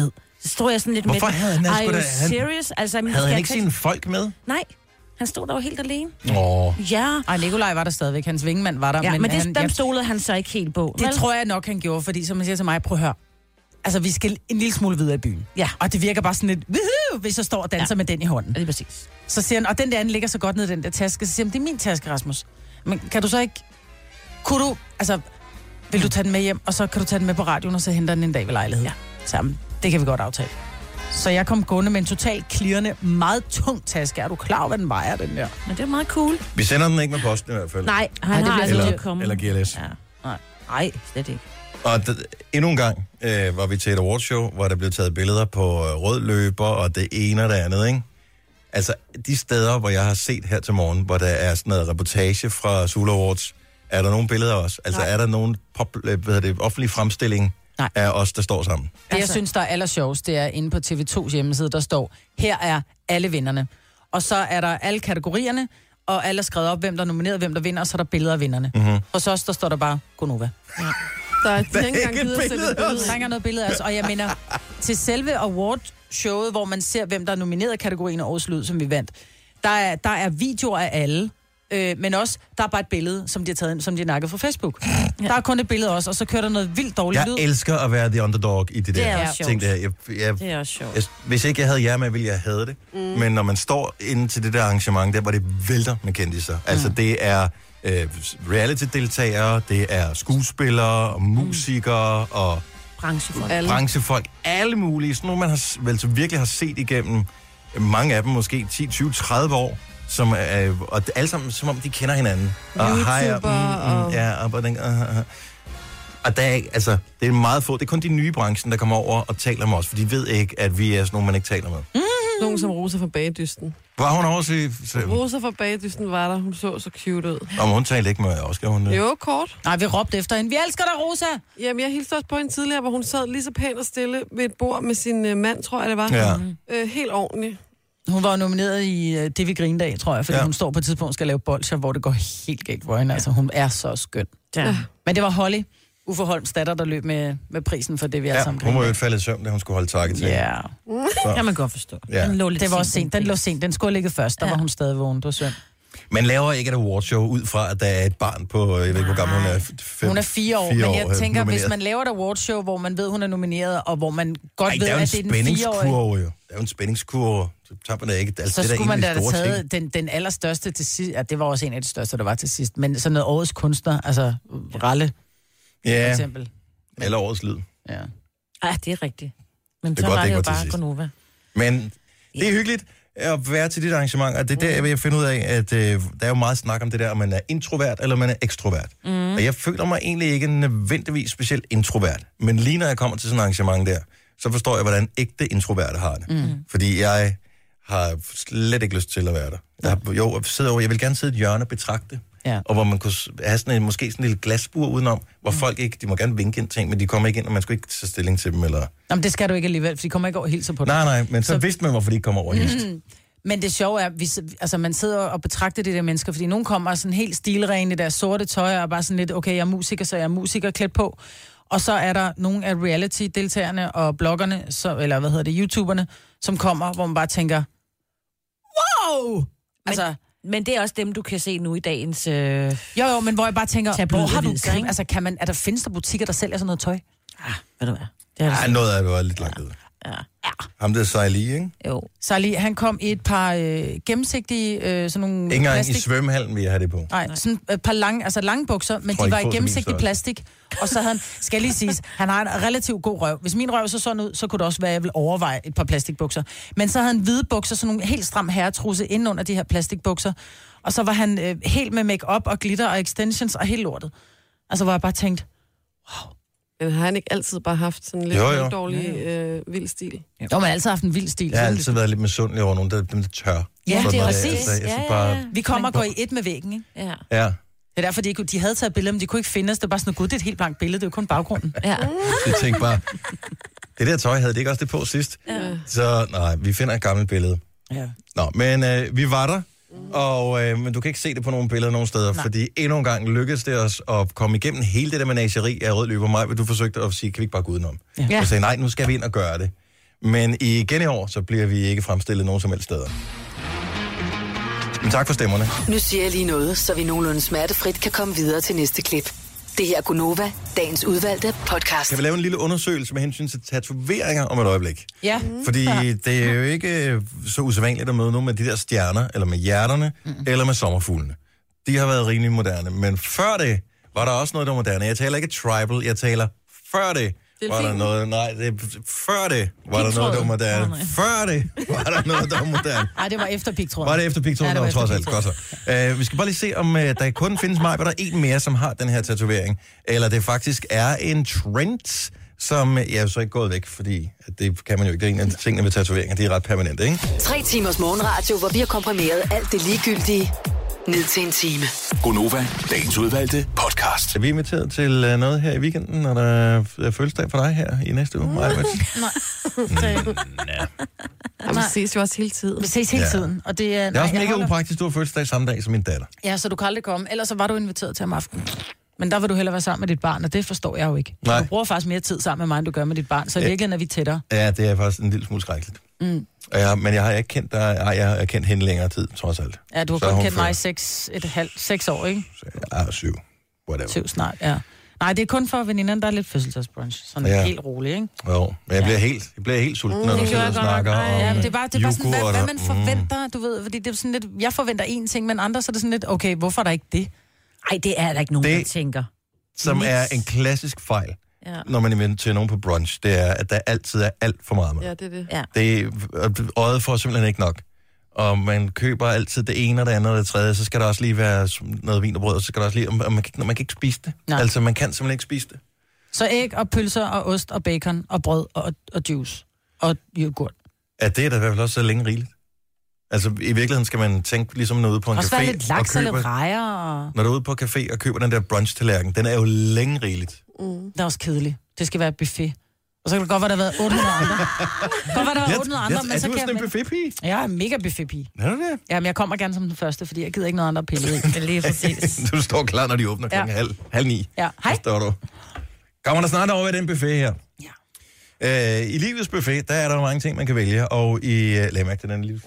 Så stod jeg sådan lidt Hvorfor med havde han Are sgu you da- han- serious? Altså, Havde han ikke sine folk med? Nej, han stod der jo helt alene. Ja. Ej, Nikolaj var der stadigvæk. Hans vingemand var der. Ja, men han, dem stolede han så ikke helt på. Det vel? tror jeg nok, han gjorde, fordi som man siger til mig, prøv at høre. Altså, vi skal en lille smule videre i byen. Ja. Og det virker bare sådan lidt, hvis jeg står og danser med den i hånden. Ja, det er præcis. Så siger han, og den der anden ligger så godt ned i den der taske. Så siger han, det er min taske, Rasmus. Men kan du så ikke... Kunne du... Altså, vil du tage den med hjem, og så kan du tage den med på radioen, og så henter den en dag ved lejlighed. Ja. Sammen. Det kan vi godt aftale. Så jeg kom gående med en totalt klirrende, meget tung taske. Er du klar over, hvad den vejer, den der? Men det er meget cool. Vi sender den ikke med posten i hvert fald. Nej, han har bliver aldrig kommet. Eller GLS. Ja. Nej, slet ikke. Og endnu en gang var vi til et awardshow, hvor der blev taget billeder på rød løber og det ene og det andet, ikke? Altså, de steder, hvor jeg har set her til morgen, hvor der er sådan noget reportage fra Zulu Awards, er der nogle billeder også? Altså, er der nogen offentlig fremstilling af os, der står sammen? Det, jeg synes, der er allersjovest, det er inde på TV2's hjemmeside, der står, her er alle vinderne. Og så er der alle kategorierne, og alle er skrevet op, hvem der er nomineret, hvem der vinder, og så er der billeder af vinderne. Mm-hmm. Hos os, der står der bare, Gonova. Ja. Der er ikke engang givet at sætte et billede. Der er ikke noget billede af os, og jeg mener, til selve award-showet, hvor man ser, hvem der er nomineret i kategorien Årets Lyd, som vi vandt, der er videoer af alle, men også, der er bare et billede, som de har taget ind, som de har nakket fra Facebook. Ja. Der er kun et billede også, og så kører der noget vildt dårligt lyd. Jeg elsker at være the underdog i det der ting der. Det er også sjovt. Hvis ikke jeg havde jer med, ville jeg have det. Men når man står inde til det der arrangement, der hvor det vælter med kendiser. Altså det er reality-deltagere, det er skuespillere og musikere og branchefolk. Alle mulige. Sådan nogle, man har, vel så virkelig har set igennem mange af dem, måske 10, 20, 30 år. Som er, og alle sammen, som om de kender hinanden. Og der er, altså, det er meget få. Det er kun de nye branchen, der kommer over og taler med os, for de ved ikke, at vi er sådan nogle, man ikke taler med. Nogen som Rosa fra Bagedysten. Var hun over til... Rosa fra Bagedysten var der. Hun så cute ud. Om hun talte ikke med Oscar, hun... Jo, kort. Nej, vi råbte efter hende. Vi elsker dig, Rosa! Jamen, jeg hilste også på hende tidligere, hvor hun sad lige så pænt og stille ved et bord med sin mand, tror jeg det var. Ja. Helt ordentligt. Hun var nomineret i Det vi Grindag, tror jeg, fordi hun står på et tidspunkt og skal lave bolcher, hvor det går helt galt for hende. Altså, hun er så skøn. Ja. Men det var Holly, Uffe Holms datter, der løb med prisen for det, vi er sammen. Hun må jo ikke falde i søvn, da hun skulle holde takke til. Ja. Så. Kan man godt forstå. Ja. Det var også sent. Den lå sent. Den skulle have ligget først. Der var hun stadig vågen. Det var synd. Man laver ikke et awardshow ud fra, at der er et barn på, jeg ved ikke, hvor gammel hun er. Hun er 4 år, men jeg tænker, hvis man laver et awardshow, hvor man ved, hun er nomineret, og hvor man godt ved, at det er den 4-årige. Der er jo en spændingskurve. Så tager man ikke. Altså, så det skulle man da have taget den allerstørste til sidst. Ja, det var også en af de største, der var til sidst. Men sådan noget årets kunstner, altså Ralle, for eksempel. Eller årets lyd. Ja. Ja, det er rigtigt. Men det så godt, var det jo bare bare Gonova. Men det er hyggeligt at være til dit arrangement, og det er der, jeg vil finde ud af, at der er jo meget snak om det der, om man er introvert eller man er ekstrovert. Og jeg føler mig egentlig ikke nødvendigvis specielt introvert. Men lige når jeg kommer til sådan et arrangement der, så forstår jeg, hvordan ægte introverte har det. Fordi jeg har slet ikke lyst til at være der. Jeg vil gerne sidde i et hjørne og betragte. Ja. Og hvor man kunne have sådan måske sådan en lille glasbur udenom, hvor folk ikke, de må gerne vinke ind ting, men de kommer ikke ind, og man skulle ikke tage stilling til dem, eller... Jamen, det skal du ikke alligevel, for de kommer ikke over og hilser på dig. Nej, men så vidste man, hvorfor de ikke kommer over og hilser. Men det sjove er, at man sidder og betragter de der mennesker, fordi nogen kommer sådan helt stilrene i deres sorte tøj, og bare sådan lidt, okay, jeg er musiker, så jeg er musiker klædt på. Og så er der nogle af reality-deltagerne og bloggerne, YouTuberne, som kommer, hvor man bare tænker, wow! Altså... Men det er også dem, du kan se nu i dagens... Jo, men hvor jeg bare tænker, hvor har du... Altså, findes der butikker, der sælger sådan noget tøj? Ved du hvad? Noget af det var lidt langt ud. Ja. Ham der Saili, ikke? Jo. Saili, han kom i et par gennemsigtige, sådan nogle ikke engang i svømmehallen vil jeg have det på. Nej, sådan et par lange bukser, men de var i gennemsigtig plastik. Og så havde han, skal lige siges, han har en relativt god røv. Hvis min røv så sådan ud, så kunne det også være, at jeg ville overveje et par plastikbukser. Men så havde han hvide bukser, sådan nogle helt stram herretrusse ind under de her plastikbukser. Og så var han helt med make-up og glitter og extensions og helt lortet. Altså, hvor jeg bare tænkte, wow. Men har han ikke altid bare haft sådan lidt dårlig vild stil? Jo, man har altid haft en vild stil. Jeg har altid været lidt misundelig over nogen, der tør. Ja, det er præcis. Bare... Vi kommer og går i et med væggen, ikke? Ja. Det er derfor, de havde taget billeder, men de kunne ikke finde os. Det var bare sådan, gud, det er et helt blankt billede, det er jo kun baggrunden. Ja. Jeg tænkte bare, det der tøj havde det ikke også det på sidst? Ja. Så nej, vi finder et gammelt billede. Ja. Nå, men vi var der. Og, men du kan ikke se det på nogle billeder nogen steder, fordi endnu en gang lykkedes det os at komme igennem hele det der menageri af rød løber mig, hvor du forsøgte at sige, kan vi ikke bare gå udenom? Ja. Og sagde, nej, nu skal vi ind og gøre det. Men igen i år, så bliver vi ikke fremstillet nogen som helst steder. Men tak for stemmerne. Nu siger jeg lige noget, så vi nogenlunde smertefrit kan komme videre til næste klip. Det her er Gunova, dagens udvalgte podcast. Kan vi lave en lille undersøgelse med hensyn til tatoveringer om et øjeblik? Ja. Fordi det er jo ikke så usædvanligt at møde nogen med de der stjerner, eller med hjerterne, eller med sommerfuglene. De har været rimelig moderne. Men før det var der også noget, der var moderne. Jeg taler ikke tribal, jeg taler før det. Var der noget, før det var der noget, der var moderne. Før det var der noget, der var moderne. Nej, det var efter pigtråden. Var det efter pigtråden, der var trods alt. Godt så. Vi skal bare lige se, om der kun findes mig, hvor der er en mere, som har den her tatovering. Eller det faktisk er en trend, som jeg er så ikke gået væk, fordi det kan man jo ikke. Det er en af tingene med tatoveringer, de er ret permanente, ikke? 3 timers morgenradio, hvor vi har komprimeret alt det ligegyldige ned til en time. Gonova, dagens udvalgte podcast. Er vi inviteret til noget her i weekenden, når der er fødselsdag for dig her i næste uge? Nej. Vi ses jo også hele tiden. Vi ses hele tiden. Og det er også mega upraktisk, du har fødselsdag samme dag som min datter. Ja, så du kan aldrig komme. Ellers så var du inviteret til om aftenen. Men der vil du hellere være sammen med dit barn, og det forstår jeg jo ikke. Nej. Du bruger faktisk mere tid sammen med mig, end du gør med dit barn, så i virkeligheden er vi tættere. Ja, det er faktisk en lille smule skrækkeligt. Men jeg har ikke kendt dig, jeg har kendt hende længere tid, trods alt. Ja, du har kun kendt mig i 6 år, ikke? Ja, 7. Whatever. 7 snart, ja. Nej, det er kun for veninderne, der er lidt fødselsdagsbrunch. Sådan helt roligt, ikke? Jo, men jeg bliver helt sulten, når du sidder og snakker om ja, det er bare sådan, hvad man forventer, forventer, du ved. Fordi det er sådan lidt, jeg forventer én ting, men andre så er det sådan lidt, okay, hvorfor er der ikke det? Ej, det er der ikke nogen, der tænker. Som er en klassisk fejl, når man inviterer nogen på brunch, det er, at der altid er alt for meget mad. Ja, det er det. Ja. Øjet får simpelthen ikke nok. Og man køber altid det ene og det andet og det tredje, så skal der også lige være noget vin og brød, og så skal der også lige, og man kan ikke spise det. Nej. Altså, man kan simpelthen ikke spise det. Så æg og pølser og ost og bacon og brød og juice og yoghurt. Ja, det er da i hvert fald også så længe rigeligt. Altså, i virkeligheden skal man tænke ligesom når ude på en café. Også være lidt laks og lidt rejer. Og... Når du er ude på café og køber den der brunch-tallerken, den er jo længe rigeligt. Det er også kedeligt. Det skal være buffet. Og så kan det godt være, der har været 800 andre. Godt være, der har været 800 andre, men så kan jeg... Er du sådan en buffetpige? Ja, en mega buffetpige. Er du det? Ja, men jeg kommer gerne som den første, fordi jeg gider ikke noget andet pille i. Det er lige præcis. Du står klar, når de åbner klokken halv 9. Ja, hej. Så står du. Kommer der snart over i den buffet her? Ja. I livets buffet, der er der mange ting, man kan vælge, og lad mærke til den lille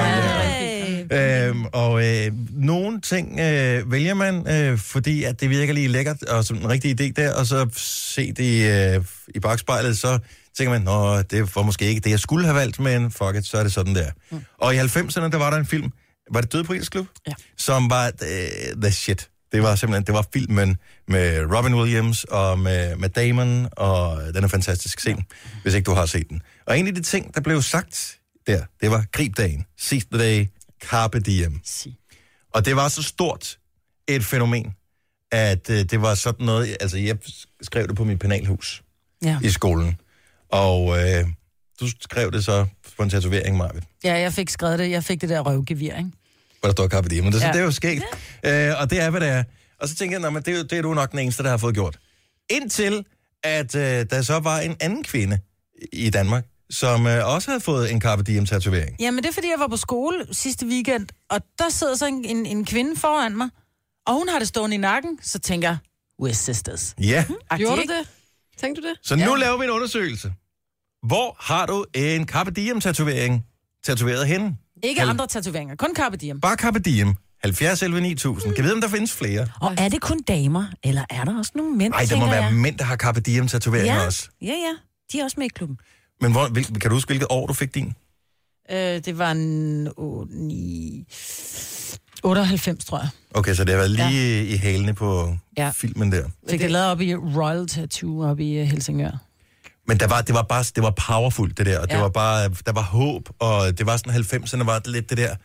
nogle ting vælger man, fordi at det virker lige lækkert, og som en rigtig idé der, og så se det i bagspejlet, så tænker man, nå, det var måske ikke det, jeg skulle have valgt, men fuck it, så er det sådan der. Og i 90'erne, der var der en film, var det Døde på Idræts Klub? Ja. Som var the shit. Det var simpelthen, det var filmen med Robin Williams og med Matt Damon, og den er fantastisk scene, hvis ikke du har set den. Og en af de ting, der blev sagt der, det var grib dagen, seize the day, carpe diem. Og det var så stort et fænomen, at det var sådan noget, altså jeg skrev det på mit penalhus i skolen, og du skrev det så på en tatovering, Marvind. Ja, jeg fik skrevet det, jeg fik det der røvgevir, ikke? Hvor der står carpe diem, men det er jo skægt. Og det er, hvad det er. Og så tænker jeg, det er du nok den eneste, der har fået gjort. Indtil, at der så var en anden kvinde i Danmark, som også havde fået en carpe diem-tatovering. Jamen, det er, fordi jeg var på skole sidste weekend, og der sidder så en kvinde foran mig, og hun har det stående i nakken, så tænker jeg, we're sisters. Ja. Gjorde du det? Tænkte du det? Så nu laver vi en undersøgelse. Hvor har du en carpe diem-tatovering tatoveret henne? Ikke andre tatoveringer, kun carpe diem. Bare carpe diem. 70 11 9000. Kan vi vide, om der findes flere? Og er det kun damer, eller er der også nogle mænd, Nej, der må være mænd, der har carpe diem-tatoveringer også. Ja. De er også med i klubben. Men kan du huske, hvilket år du fik din? Det var en 98, tror jeg. Okay, så det har været lige i hælene på filmen der. Fik det lavet op i Royal Tattoo op i Helsingør. Men det var powerful, det der. Det var bare, der var håb, og det var sådan 90'erne var det lidt det der,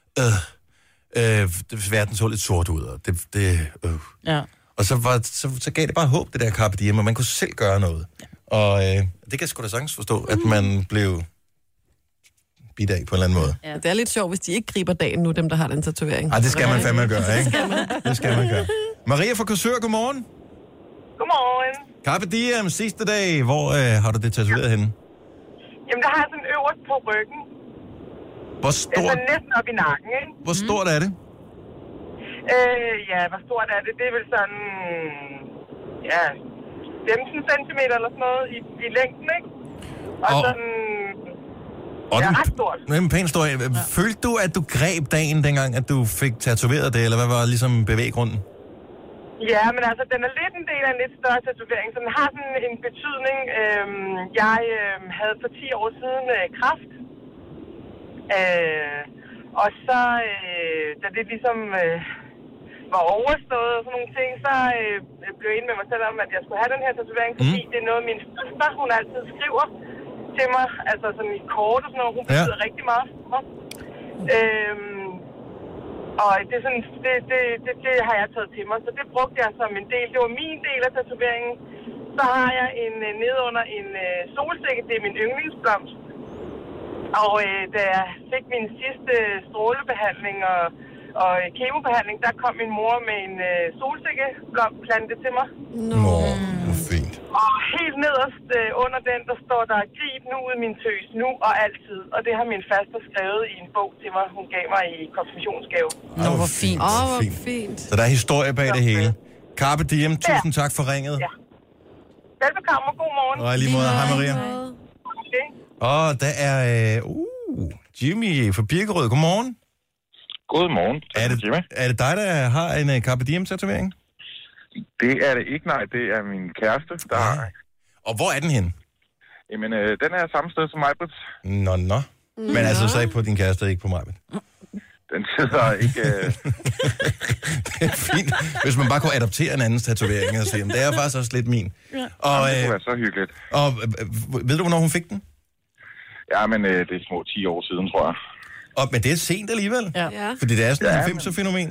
verden så lidt sort ud, og og så gav det bare håb, det der carpe diem, og man kunne selv gøre noget. Ja. Og det kan jeg sgu da sagtens forstå, at man blev bidt af på en eller anden måde. Ja. Det er lidt sjovt, hvis de ikke griber dagen nu, dem der har den tatovering. Nej, det skal man fandme gøre, ikke? Det skal man gøre. Maria fra Korsør, godmorgen. Godmorgen. Carpe diem, sidste dag. Hvor har du det tatoveret henne? Jamen, der har jeg sådan øverst på ryggen. Hvor stort? Altså næsten op i nakken, ikke? Hvor stort er det? Hvor stort er det? Det er vel sådan, 15 centimeter eller sådan noget i længden, ikke? Og sådan Og Det den, er ret stort. en pæn stor. Følte du, at du greb dagen dengang, at du fik tatoveret det, eller hvad var ligesom bevæggrunden? Ja, men altså, den er lidt en del af en lidt større tatovering, så den har sådan en betydning. Jeg havde for 10 år siden kræft. Og så, da det ligesom var overstået og sådan nogle ting, så blev jeg enig med mig selv om, at jeg skulle have den her tatovering, fordi det er noget, min søster, hun altid skriver til mig, altså sådan i kort og sådan noget, hun betyder rigtig meget for mig. Og det er sådan, det har jeg taget til mig, så det brugte jeg som en del. Det var min del af tatoveringen. Så har jeg en nede under en solsikke, det er min yndlingsblomst. Og da jeg fik min sidste strålebehandling og kemobehandling, der kom min mor med en solsikkeplante til mig. Nå, hvor fint. Og helt nederst under den, der står der, grib nu ud min tøs, nu og altid. Og det har min faster skrevet i en bog til mig, hun gav mig i konfirmationsgave. Nå, hvor fint. Hvor fint. Så der er historie bag det hele. Carpe diem, tusind tak for ringet. Ja. Velbekomme og god morgen. Og i lige måde, hej Maria. Okay. Og der er Jimmy fra Birkerød. Godmorgen. Godmorgen. Er det dig, der har en Carpe Diem-tatovering? Det er det ikke, nej. Det er min kæreste, der har. Og hvor er den henne? Jamen, den er samme sted som mig, Britt. Nå. Men altså så ikke på din kæreste, ikke på mig. Den sidder ikke... Det er fint, hvis man bare kunne adoptere en andens tatovering og sige, det er faktisk også lidt min. Ja. Og, det kunne være så hyggeligt. Og ved du, hvornår hun fik den? Ja, men det er små 10 år siden, tror jeg. Men det er sent alligevel. Ja. Fordi det er sådan et 90'er-fænomen.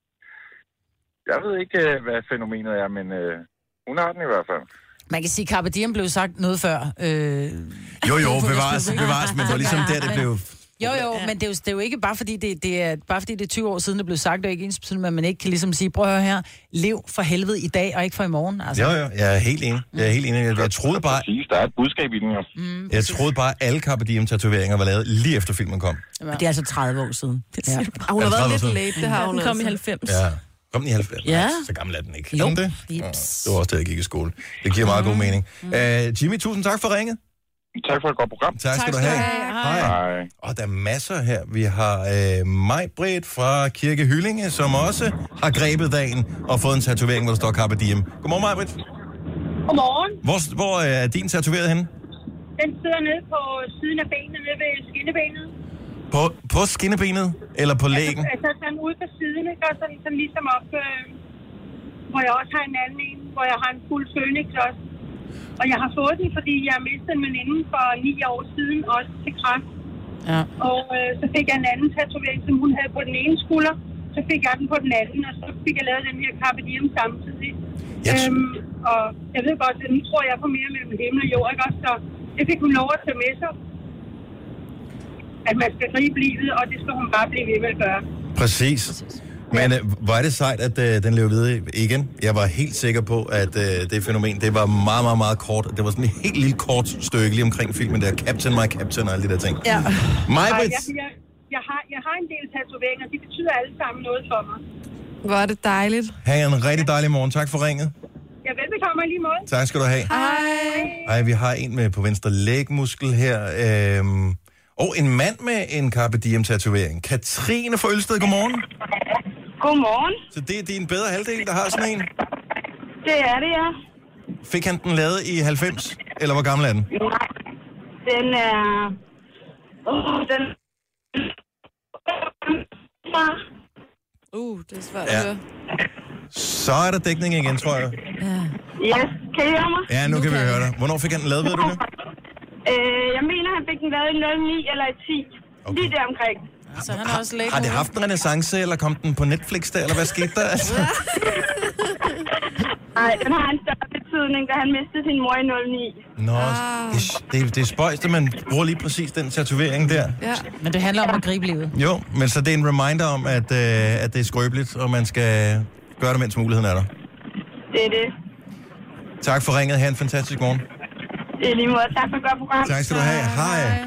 Jeg ved ikke, hvad fænomenet er, men hun har den i hvert fald. Man kan sige, at Carpe Diem blev sagt noget før. Jo, bevares, men det var ligesom der, det blev... Jo, men det er jo ikke bare fordi det er 20 år siden, det blev sagt, og ikke ensbetydende, men man ikke kan ligesom sige, prøv at høre her, lev for helvede i dag, og ikke for i morgen. Altså. Jo, jeg er helt enig. Jeg troede bare... Der er et budskab i den, jo. Jeg troede bare, at alle Carpe Diem-tatoveringer var lavet lige efter filmen kom. Men det er altså 30 år siden. Ja. Hun har været lidt late, det har hun. Den kom i 90. Ja. Kom den i 90? Ja. Så gammel er den ikke. Jo. Det? Det var også det, jeg gik i skole. Det giver meget god mening. Jimmy, tusind tak for ringet. Tak for et godt program. Tak skal du have. Hej. Og der er masser her. Vi har Maj-Britt fra Kirke Hyllinge, som også har grebet dagen og fået en tatovering, hvor der står Carpe Diem. Godmorgen, Maj-Britt. Godmorgen. Hvor er din tatoveret henne? Den sidder nede på siden af benet, nede ved skinnebenet. På skinnebenet? Eller på lægen? Altså sådan ude på siden, ikke? Og sådan ligesom op, hvor jeg også har en anden en, hvor jeg har en fuld fønix også. Og jeg har fået den, fordi jeg mistede en veninde for 9 år siden, også til kræft. Ja. Og så fik jeg en anden tatovering, som hun havde på den ene skulder. Så fik jeg den på den anden, og så fik jeg lavet den her Carpe Diem samtidig. Og jeg ved godt, at nu tror jeg på mere mellem himmel og jord, ikke også? Så det fik hun lov at tage med sig. At man skal gribe livet, og det skal hun bare blive ved med at gøre. Præcis. Men hvor er det sejt, at den lever videre igen? Jeg var helt sikker på, at det fænomen, det var meget, meget, meget kort. Det var sådan et helt lille kort stykke lige omkring filmen der. Captain, my captain og alle de der ting. Ja. Maj-Britt. Jeg har en del tatoveringer, de betyder alle sammen noget for mig. Hvor er det dejligt. Ha' en rigtig dejlig morgen. Tak for ringet. Ja, velbekomme lige måde. Tak skal du have. Hej. Vi har en med på venstre lægmuskel her. En mand med en Carpe Diem-tatovering. Katrine fra Ølsted, godmorgen. Godmorgen. Så det er din bedre halvdel, der har sådan en? Det er det, ja. Fik han den lavet i 90? Eller hvor gammel er den? Nej, den er... den... Det er svært at høre. Så er der dækning igen, tror jeg. Yes, kan I høre mig? Ja, nu kan vi høre dig. Hvornår fik han den lavet, ved du det? Jeg mener, han fik den lavet i 09 eller i 10. Okay. Lige der omkring. Så han har også lægt. Har det haft en renaissance, eller kom den på Netflix der, eller hvad skete der? Altså? Nej, den har en større betydning, da han mistede sin mor i 09. Nå, det er spøjst, at man bruger lige præcis den tatovering der. Ja. Men det handler om at gribe livet. Jo, men så det er en reminder om, at det er skrøbeligt, og man skal gøre det, mens muligheden er der. Det er det. Tak for ringet. Ha' en fantastisk morgen. Det er lige måde. Tak for et godt program. Tak skal du have. Hej.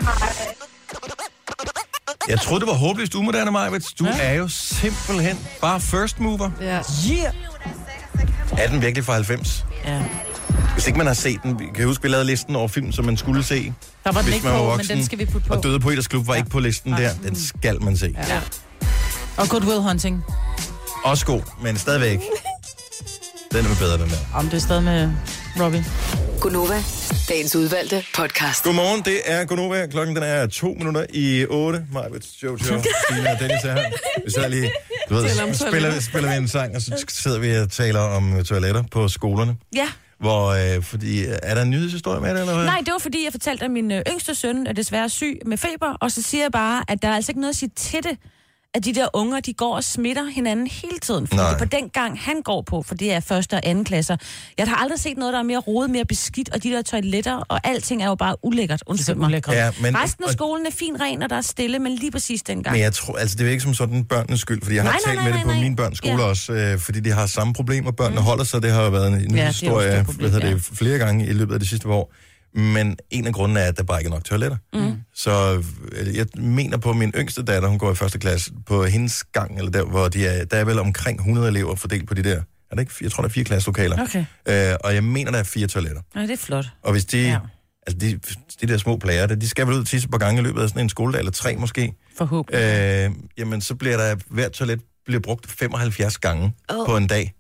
Jeg troede, det var håbløst umoderne, Majvits. Du er jo simpelthen bare first mover. Ja. Yeah! Er den virkelig fra 90? Ja. Hvis ikke man har set den, kan jeg huske, vi lavede listen over film, som man skulle se. Der var den hvis ikke man var på, voksen, men den skal vi putte på. Og Døde Poeters Klub var ikke på listen der. Den skal man se. Ja. Og Good Will Hunting. Også god, men stadigvæk. Den er bedre, den der. Om det er stadig med Robbie. Gunova, dagens udvalgte podcast. Godmorgen, det er Gunova. Klokken den er 7:02. Majbets, Jojo, Stine og Dennis er her. Vi så lige, du ved, spiller vi en sang, og så sidder vi og taler om toiletter på skolerne. Ja. Hvor, fordi, er der en nyhedshistorie med det, eller hvad? Nej, det var fordi, jeg fortalte, at min yngste søn er desværre syg med feber, og så siger jeg bare, at der er altså ikke noget at sige til det, at de der unger, de går og smitter hinanden hele tiden. Fordi på den gang, han går på, for det er første og anden klasser. Jeg har aldrig set noget, der er mere rodet, mere beskidt, og de der toiletter, og alting er jo bare ulækkert. Undskyld mig. Ja, men, resten af skolen er fin ren, og der er stille, men lige præcis dengang. Men jeg tror, altså det er jo ikke som sådan børnenes skyld, fordi jeg har talt med det på min børns skole også, fordi de har samme problemer, børnene holder sig, det har jo været en historie flere gange i løbet af de sidste år. Men en af grundene er, at der bare ikke er nok toiletter. Så jeg mener på min yngste datter, hun går i første klasse, på hendes gang, eller der, hvor der er vel omkring 100 elever fordelt på de der, er det ikke? Jeg tror, der er 4 klasselokaler. Okay. Og jeg mener, der er 4 toiletter. Ja, det er flot. Og hvis de, altså de der små plager, de skal vel ud og tisse på gange i løbet af sådan en skoledag, eller 3 måske. Forhåbentlig. Jamen, så bliver der hvert toilet bliver brugt 75 gange på en dag.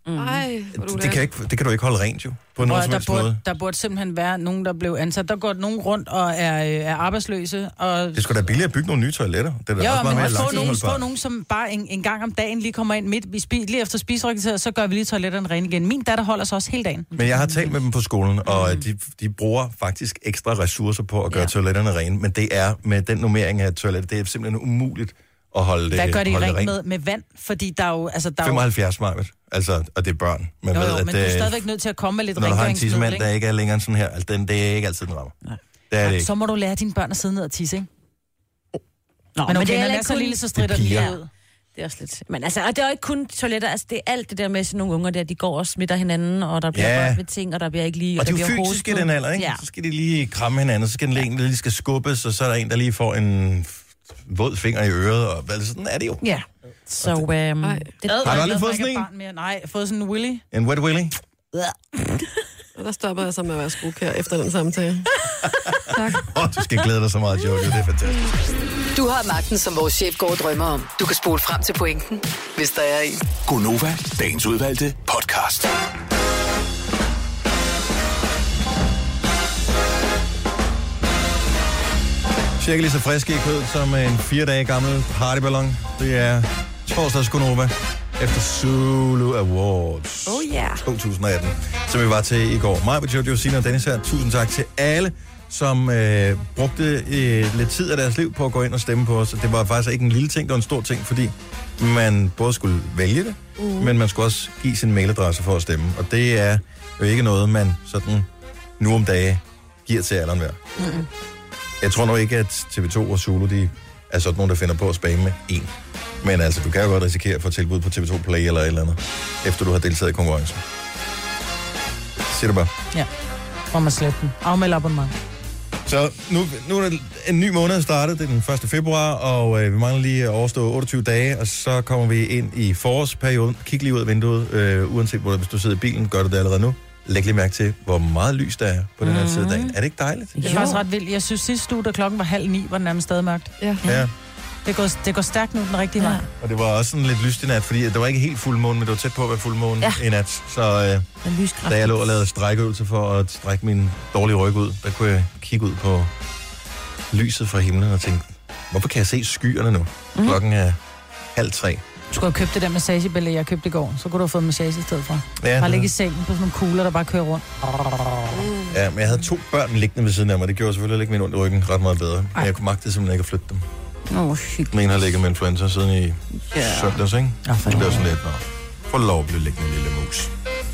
Det kan du ikke holde rent jo, på nogen som helst måde. Der burde simpelthen være nogen, der blev ansat. Der går nogen rundt og er arbejdsløse. Og... Det skulle da billigere at bygge nogle nye toiletter. Det er da også meget mere langtidsholdbart. Få nogen, som bare en gang om dagen lige kommer ind midt, lige efter spiserykket, så gør vi lige toiletterne rene igen. Min datter holder sig også hele dagen. Men jeg har talt med dem på skolen, og de bruger faktisk ekstra ressourcer på at gøre toiletterne rene. Men det er med den nummering af toiletter, det er simpelthen umuligt at holde det. Hvad gør de rent med vand? Fordi der er jo... Altså, der 75 Marvitt. Altså, og det er børn. Men du er stadigvæk nødt til at komme med lidt rengøringsmiddel. Når du har en tissemand, der ikke er længere end sådan her, altså, det er ikke altid den rammer. Det er det ikke. Så må du lære dine børn at sidde ned og tisse, ikke? Nå, men det er ikke så lille, så stritter den lige ud. Det er også lidt... Men altså, og det er jo ikke kun toiletter, altså det er alt det der med sådan nogle unger der, de går og smitter hinanden, og der bliver rørt ved ting, og der bliver ikke lige... Og det er jo fysisk i den alder, ikke? Så skal de lige kramme hinanden, så skal den lige skal skubbes, og så er der en, der lige får en våd finger i øret, og sådan er det jo. Ja. Så, har du aldrig fået sådan en? Nej, jeg har fået sådan en willy. En wet willy? Og der stopper jeg så med at være skruk her efter den samtale. Tak. Du skal glæde dig så meget, Jojo. Det er fantastisk. Du har magten, som vores chef går og drømmer om. Du kan spole frem til pointen, hvis der er en. Gunova, dagens udvalgte podcast. Cirka lige så frisk i kødet som en 4 dage gammel partyballon. Det er torsdags Gunova efter Zulu Awards 2018, som vi var til i går. Mig, Jojo, Sina og Dennis her. Tusind tak til alle, som brugte lidt tid af deres liv på at gå ind og stemme på os. Det var faktisk ikke en lille ting, det var en stor ting, fordi man både skulle vælge det, men man skulle også give sin mailadresse for at stemme. Og det er jo ikke noget, man sådan nu om dage giver til alderen hver. Jeg tror nok ikke, at TV2 og Zulu, de er sådan nogen, der finder på at spamme med en. Men altså, du kan jo godt risikere at få tilbud på TV2 Play eller et eller andet, efter du har deltaget i konkurrencen. Siger du bare? Ja. Hvor man slet den. Afmeld abonnement. Så nu er der en ny måned startet, det er den 1. februar, og vi mangler lige at overstå 28 dage, og så kommer vi ind i forårsperioden. Kig lige ud af vinduet, uanset hvor hvis du sidder i bilen, gør du det allerede nu. Læg lige mærke til, hvor meget lys der er på den her side af dagen. Er det ikke dejligt? Det er faktisk ret vildt. Jeg synes sidste uge, da klokken var 8:30, var den nærmest stadig mørkt. Ja. Det går stærkt nu, den rigtige vej. Og det var også sådan lidt lyst i nat, fordi det var ikke helt fuldmåne, men det var tæt på at være fuldmåne i nat. Så da jeg lå og lavede strækøvelser for at strække min dårlige ryg ud, der kunne jeg kigge ud på lyset fra himlen og tænke, hvorfor kan jeg se skyerne nu? Klokken er 2:30. Du skulle have købt det der massagebælle, jeg købte i går. Så kunne du have fået massage i stedet for. Ja, bare ligge i sengen på sådan nogle kugler, der bare kører rundt. Ja, men jeg havde 2 børn liggende ved siden af mig. Det gjorde selvfølgelig ikke min ondt i ryggen ret meget bedre. Men jeg kunne magte simpelthen ikke at flytte dem. Den ene har ligget med influenza siden i søndags, ikke? Så det var sådan lidt, få lov at blive liggende, lille mus.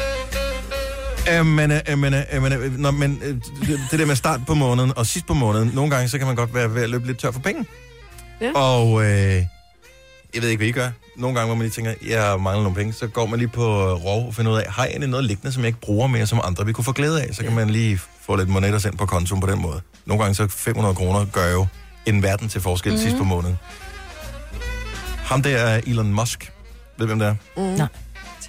Men det der med start på måneden og sidst på måneden, nogle gange så kan man godt være ved at løbe lidt tør for penge. Ja. Og jeg ved ikke, hvad I gør. Nogle gange, hvor man lige tænker, jeg mangler nogle penge, så går man lige på Rov og finder ud af, har jeg egentlig noget liggende, som jeg ikke bruger mere, som andre vi kunne få glæde af? Så kan man lige få lidt monetter sendt på kontoen på den måde. Nogle gange så 500 kroner gør jo en verden til forskel sidst på måneden. Ham der er Elon Musk. Ved hvem det er? Nej.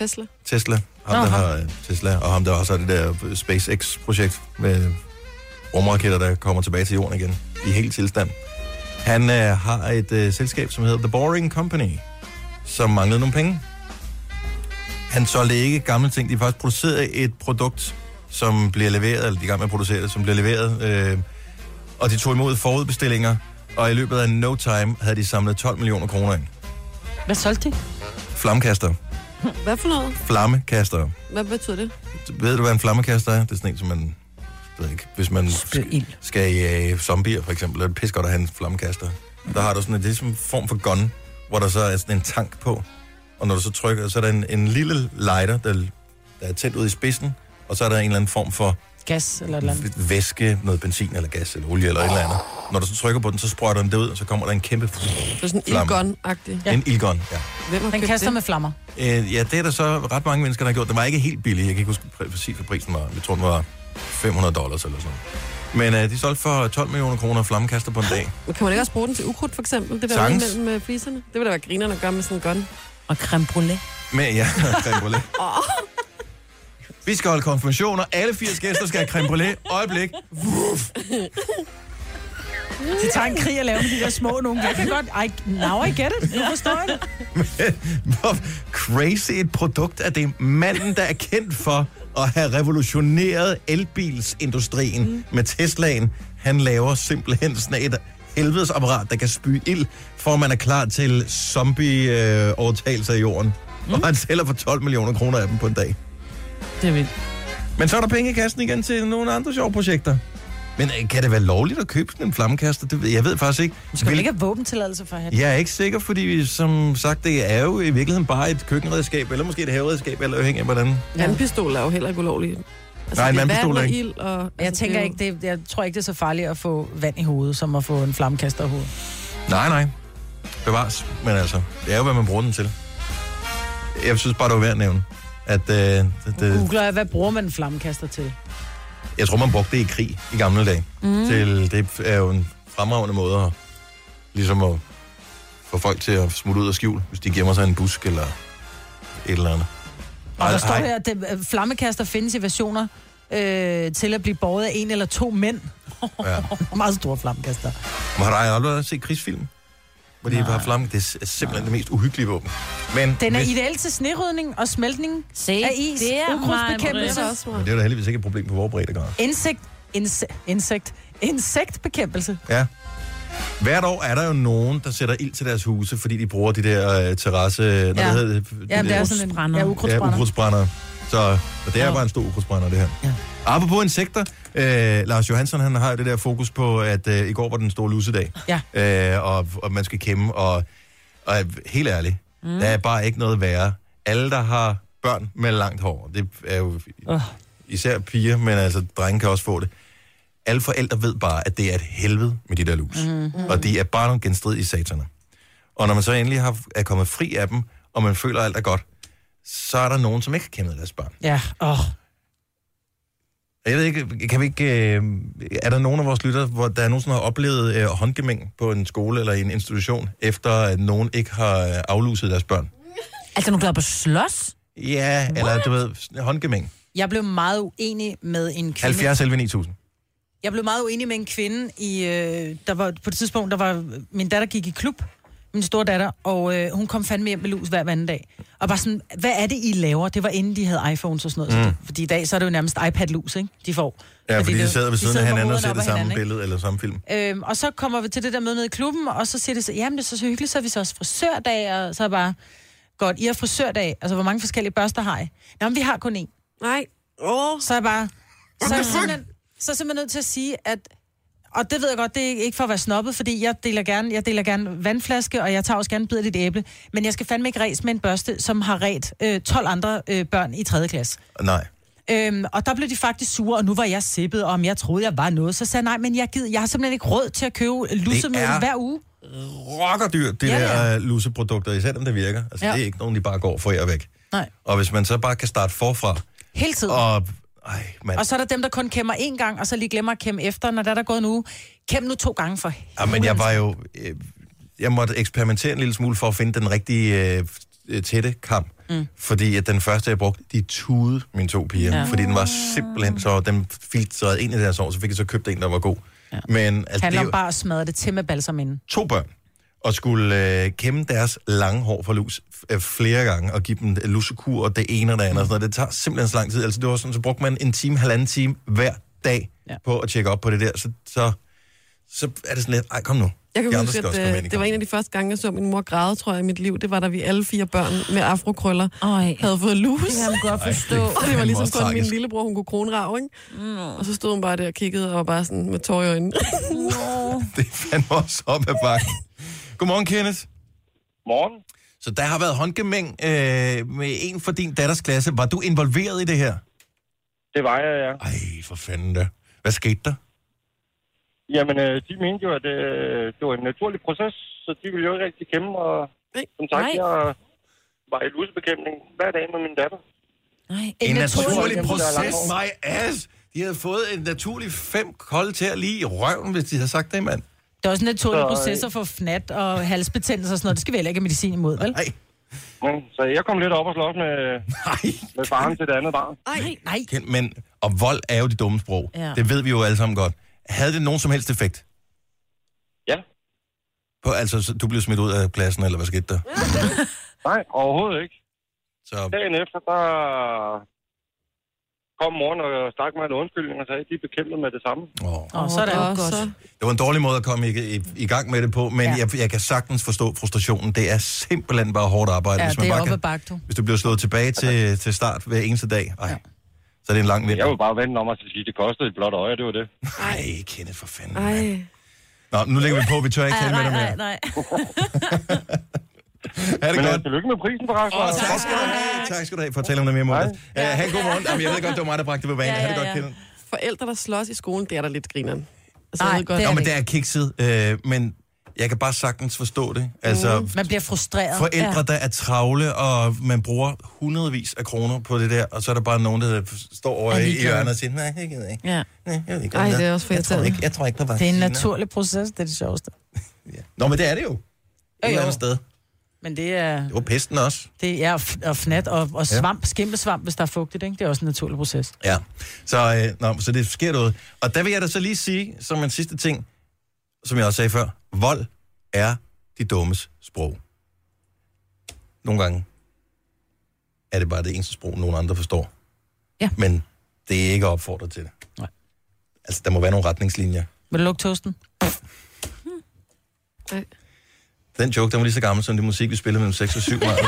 Tesla. Ham der har Tesla, og ham der også har det der SpaceX-projekt med rumraketter, der kommer tilbage til jorden igen i helt tilstand. Han har et selskab, som hedder The Boring Company, som manglede nogle penge. Han solgte ikke gamle ting. De faktisk producerede et produkt, som bliver leveret, eller de er i gang med at producere det, som bliver leveret, og de tog imod forudbestillinger, og i løbet af no time havde de samlet 12 millioner kroner ind. Hvad solgte de? Flammekaster. Hvad for noget? Flammekaster. Hvad betyder det? Ved du, hvad en flammekaster er? Det er sådan en, som man... ved ikke, hvis man skal jage zombier, for eksempel, er det pis godt at have en flammekaster. Der har du sådan en, det er som en form for gun, hvor der så er sådan en tank på, og når du så trykker, så er der en lille lighter, der er tændt ud i spidsen, og så er der en eller anden form for gas eller et eller andet. Væske, noget benzin eller gas eller olie eller et eller andet. Når du så trykker på den, så sprøjter den det ud, og så kommer der en kæmpe flamme. Det er sådan en ilgon-agtig. Ja. En ilgon, ja. Hvem har den kaster med flammer. Ja, det er der så ret mange mennesker, der har gjort. Det var ikke helt billigt. Jeg kan ikke huske præcis, hvad prisen var. Jeg tror, den var $500 eller sådan. Men de solgte for 12 millioner kroner flammekaster på en dag. Men kan man ikke også bruge den til ukrudt, for eksempel? Det der mellem fliserne. Det vil da være grinerne at gøre med sådan en gun. Og creme brulee. Men ja, creme brulee. Vi skal holde konfirmationer. Alle 80 gæster skal have creme brulee. Øjeblik. De tager en krig at lave med de der små nogle. Jeg kan godt... Now I get it. Nu forstår jeg det. Hvor crazy et produkt er det. Manden, der er kendt for at have revolutioneret elbilsindustrien med Teslaen, han laver simpelthen sådan et helvedesapparat, der kan spy ild, for man er klar til zombie-overtagelser i jorden. Og han sælger for 12 millioner kroner af dem på en dag. Det er vildt. Men så er der penge i kassen igen til nogle andre sjove projekter. Men kan det være lovligt at købe sådan en flammekaster? Jeg ved faktisk ikke. Du skal ikke have våbentilladelse for at have det. Jeg er ikke sikker, fordi som sagt, det er jo i virkeligheden bare et køkkenredskab, eller måske et haveredskab, eller afhængig af hvordan. Vandpistol er jo heller ikke ulovligt. Altså, nej, en vandpistol er ikke. Ild og, jeg tænker ikke, jeg tror ikke, det er så farligt at få vand i hovedet, som at få en flammekaster i hovedet. Nej. Bevares. Men altså, det er jo, hvad man bruger den til. Jeg synes bare, det var værd at nævne. Googler jeg, hvad bruger man en flammekaster til? Jeg tror, man brugte det i krig i gamle dage. Det er jo en fremragende måde at, ligesom at få folk til at smutte ud af skjul, hvis de gemmer sig i en busk eller et eller andet. Og der står her, at flammekaster findes i versioner til at blive båret af 1 eller 2 mænd. Ja. Meget store flammekaster. Men har du aldrig set krigsfilm? Hvor de har flamme. Det er simpelthen det mest uhyggelige våben. Men den er ideelt til snerydning og smeltning af is. Det er ukrudtsbekæmpelse også. Men det er da heldigvis ikke et problem på vores breddegrad. Insektbekæmpelse. Ja. Hvert år er der jo nogen, der sætter ild til deres huse, fordi de bruger de der terrasse... det er sådan en ukrudtsbrænder. Så det er bare en stor ukrudtsbrænder, det her. Ja. Apropos insekter, Lars Johansson, han har det der fokus på, at i går var den store lusedag. Ja. Og man skal kæmme, og helt ærligt, der er bare ikke noget værre. Alle, der har børn med langt hår, det er jo især piger, men altså drenge kan også få det. Alle forældre ved bare, at det er et helvede med de der lus. Og de er bare nogle genstridige sataner. Og når man så endelig er kommet fri af dem, og man føler, at alt er godt, så er der nogen, som ikke har kæmmet deres børn. Ja, Jeg ved ikke, kan vi ikke... er der nogen af vores lytter, hvor der er nogen, som har oplevet håndgemæng på en skole eller i en institution, efter at nogen ikke har afluset deres børn? Altså, nogen der på slås? Ja, eller du ved, håndgemæng. Jeg blev meget uenig med en kvinde. 70 11 9000. Jeg blev meget uenig med en kvinde der var på et tidspunkt, der var min datter gik i klub, min store datter, og hun kom fandme hjem med lus hver anden dag. Og bare sådan, hvad er det, I laver? Det var inden de havde iPhones og sådan noget. Så fordi i dag, så er det jo nærmest iPad-lus, ikke? De får. Ja, fordi de sidder ved siden af hinanden og ser det samme billede eller samme film. Og så kommer vi til det der møde nede i klubben, og så siger det så, jamen det er så hyggeligt, så er vi så også frisørdag, og så er bare, godt, I har frisørdag, altså hvor mange forskellige børster har I? Nå, men vi har kun én. Nej. Så er bare, så er simpelthen nødt til at sige, at og det ved jeg godt, det er ikke for at være snobbet, fordi jeg deler gerne vandflaske, og jeg tager også gerne en bid af dit æble, men jeg skal fandme ikke ræse med en børste, som har ret 12 andre børn i 3. klasse. Nej. Og der blev de faktisk sure, og nu var jeg sippet, og om jeg troede, jeg var noget, så sagde jeg, nej, men jeg har simpelthen ikke råd til at købe lussemiddel hver uge. Rockerdyrt, der lusseprodukter, især dem, der virker. Altså, det er ikke nogen, de bare går for jer væk. Nej. Og hvis man så bare kan starte forfra. Hele tiden. Og så er der dem, der kun kæmmer 1 gang, og så lige glemmer at kæmme efter, når der er gået en uge. Kæm nu 2 gange for men jeg var jo... jeg måtte eksperimentere en lille smule for at finde den rigtige tætte kam. Fordi at den første, jeg brugte, de tudede mine 2 piger. Ja. Fordi den var simpelthen så... Den filtrerede ind i deres år, så fik jeg så købt en, der var god. Ja. Men altså, handler bare at smadre det til med balsam inden. 2 børn. Og skulle kæmme deres lange hår for lus flere gange, og give dem lussekur og det ene og det andet. Og sådan noget. Det tager simpelthen så lang tid. Altså, det var sådan, så brugte man 1 time, 1,5 time hver dag på at tjekke op på det der. Så er det sådan lidt, ej, kom nu. Jeg kan huske, at det var en af de første gange, jeg så min mor græde, tror jeg, i mit liv. Det var, da vi alle 4 børn med afrokrøller havde fået lus. Det kan man godt forstå. Og det var ligesom kun min lillebror, hun kunne kronrav, ikke? Og så stod hun bare der og kiggede, og bare sådan med tår i øjnene. Det fandt også op ad bakken. Godmorgen, Kenneth. Morgen. Så der har været håndgemæng med en fra din datters klasse. Var du involveret i det her? Det var jeg, ja. Ej, for fanden da. Hvad skete der? Jamen, de mente jo, at det var en naturlig proces, så de ville jo ikke rigtig kæmpe, og som sagt, jeg var i lusebekæmpning hver dag med min datter. Nej, en naturlig proces, my ass! De havde fået en naturlig 5 kolde til at lige i røven, hvis de havde sagt det, mand. Det er også en naturlig processer for fnat og halsbetændelse og sådan noget. Det skal vi heller ikke have medicin imod, vel? Nej. Så jeg kom lidt op og slås med faren til det andet barn. Nej. Men, og vold er jo det dumme sprog. Ja. Det ved vi jo alle sammen godt. Havde det nogen som helst effekt? Ja. Altså, du blev smidt ud af pladsen, eller hvad skete der? Nej, overhovedet ikke. Så... Dagen efter, der kom moren og stak mig en undskyldning og sagde, at de bekæmpede med det samme. Så er det jo godt. Det var en dårlig måde at komme i gang med det på, men jeg kan sagtens forstå frustrationen. Det er simpelthen bare hårdt arbejde. Ja, hvis man det er bare op ad bakke, du. Hvis du bliver slået tilbage til start hver eneste dag. Så er det en lang vinter. Jeg vil bare vente om at sige, at det kostede et blåt øje, det var det. Ej, Kenneth, for fanden. Nå, nu lægger vi på, vi tør ikke tale med dig mere. Nej. Er det godt? Tillykke med prisen, forresten. Tak skal du have. Tak skal du have for at tale om noget mere måned. Ha' en god morgen. Jamen, jeg ved godt, det var mig, der bragte det på banen. Ha' det godt, Kenneth. Forældre, der slås i skolen, det er der lidt grineren. Altså, Nej, godt. Men det er kikset. Men jeg kan bare sagtens forstå det. Altså, man bliver frustreret. Forældre, der er travle, og man bruger hundredvis af kroner på det der, og så er der bare nogen, der står over i hjørnet og siger, nej, jeg gider ikke. Ja. Nej, jeg ved ikke. Ej, det er også for jeg tror ikke på vacciner. Det er en naturlig proces, det er det sjoveste. Nå, men det er det jo. Et eller andet sted. Men det er... Det var pesten også. Det er og fnat og svamp, skimmelsvamp, hvis der er fugtigt, ikke? Det er også en naturlig proces. Ja, så det sker noget. Og der vil jeg da så lige sige, som en sidste ting, som jeg også sagde før, vold er de dummes sprog. Nogle gange er det bare det eneste sprog, nogen andre forstår. Ja. Men det er ikke opfordret til det. Nej. Altså, der må være nogle retningslinjer. Vil du lukke toasten? Nej. Den joke, den var lige så gammel som det musik, vi spillede mellem 6 og 7 meget.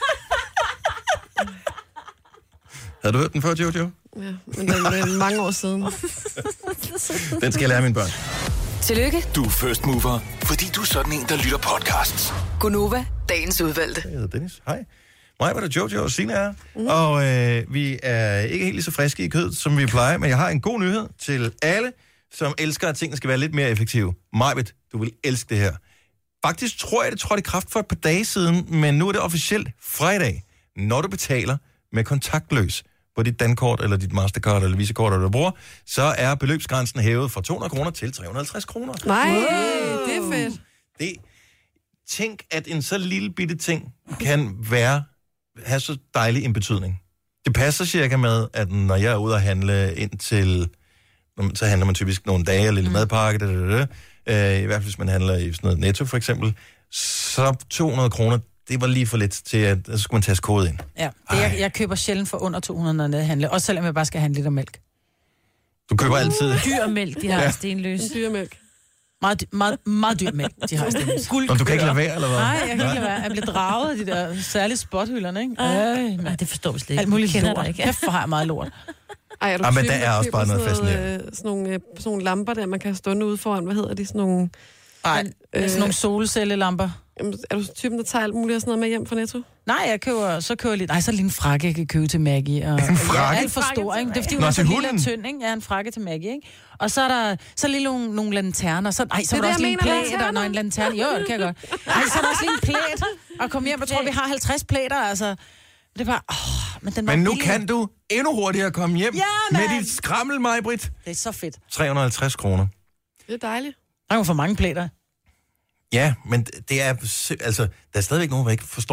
Havde du hørt den før, Jojo? Ja, men den er mange år siden. Den skal jeg lære mine børn. Tillykke. Du er first mover, fordi du er sådan en, der lytter podcasts. Gunova, dagens udvalgte. Jeg hedder Dennis. Hej. Mig var der Jojo og Sina er. Og vi er ikke helt lige så friske i kødet, som vi plejer, men jeg har en god nyhed til alle, som elsker, at tingene skal være lidt mere effektive. Majbet, du vil elske det her. Faktisk tror jeg, det trådte i kraft for et par dage siden, men nu er det officielt fredag. Når du betaler med kontaktløs på dit dankort, eller dit Mastercard, eller Visa-kort, eller du bruger, så er beløbsgrænsen hævet fra 200 kroner til 350 kroner. Nej, det er fedt. Tænk, at en så lille bitte ting kan have så dejlig en betydning. Det passer cirka med, at når jeg er ude og handle ind til, så handler man typisk nogle dage, eller lidt madpakke, i hvert fald hvis man handler i sådan noget Netto for eksempel, så 200 kroner, det var lige for lidt til, at så skulle man tage kode ind. Ja, jeg køber sjældent for under 200, når jeg handler, også selvom jeg bare skal have en liter mælk. Du køber altid... Dyr mælk, de har stenløs. Dyrmælk. Meget dyr mælk, de har stenløs. Og du kan ikke lade være, eller hvad? Nej, jeg kan ikke lade være. Jeg bliver draget af de der særlige spothylderne, ikke? Nej, det forstår vi slet ikke. Alt muligt lort. Kæft, for har jeg meget lort. Ej, men der er også bare noget fascinerende. Sådan nogle lamper der, man kan stående ude foran. Hvad hedder de? Sådan nogle... Sådan nogle solcellelamper. Er du typen, der tager alt muligt og sådan noget med hjem fra Netto? Nej, jeg køber lidt... Nej, så lige en frakke, jeg kan købe til Maggie. Og, en frakke? Ja, alt for stor, ikke? Det er fordi, hun er så lille og tynd, ikke? Ja, en frakke til Maggie, ikke? Og så er der så lige nogle lanterner. Så er der også lige en plæt. Nå, en lanterne. Jo, det kan jeg godt. Ej, så er der også lige en plæt. Og kom hjem, jeg tror, vi har 50 plæter, altså... Det var men nu kan du endnu hurtigere komme hjem med dit skrammel, Majbrit. Det er så fedt. 350 kroner. Det er dejligt. Der er for mange plæter. Ja, men det er... Altså, der er stadigvæk nogen, der ikke forstår,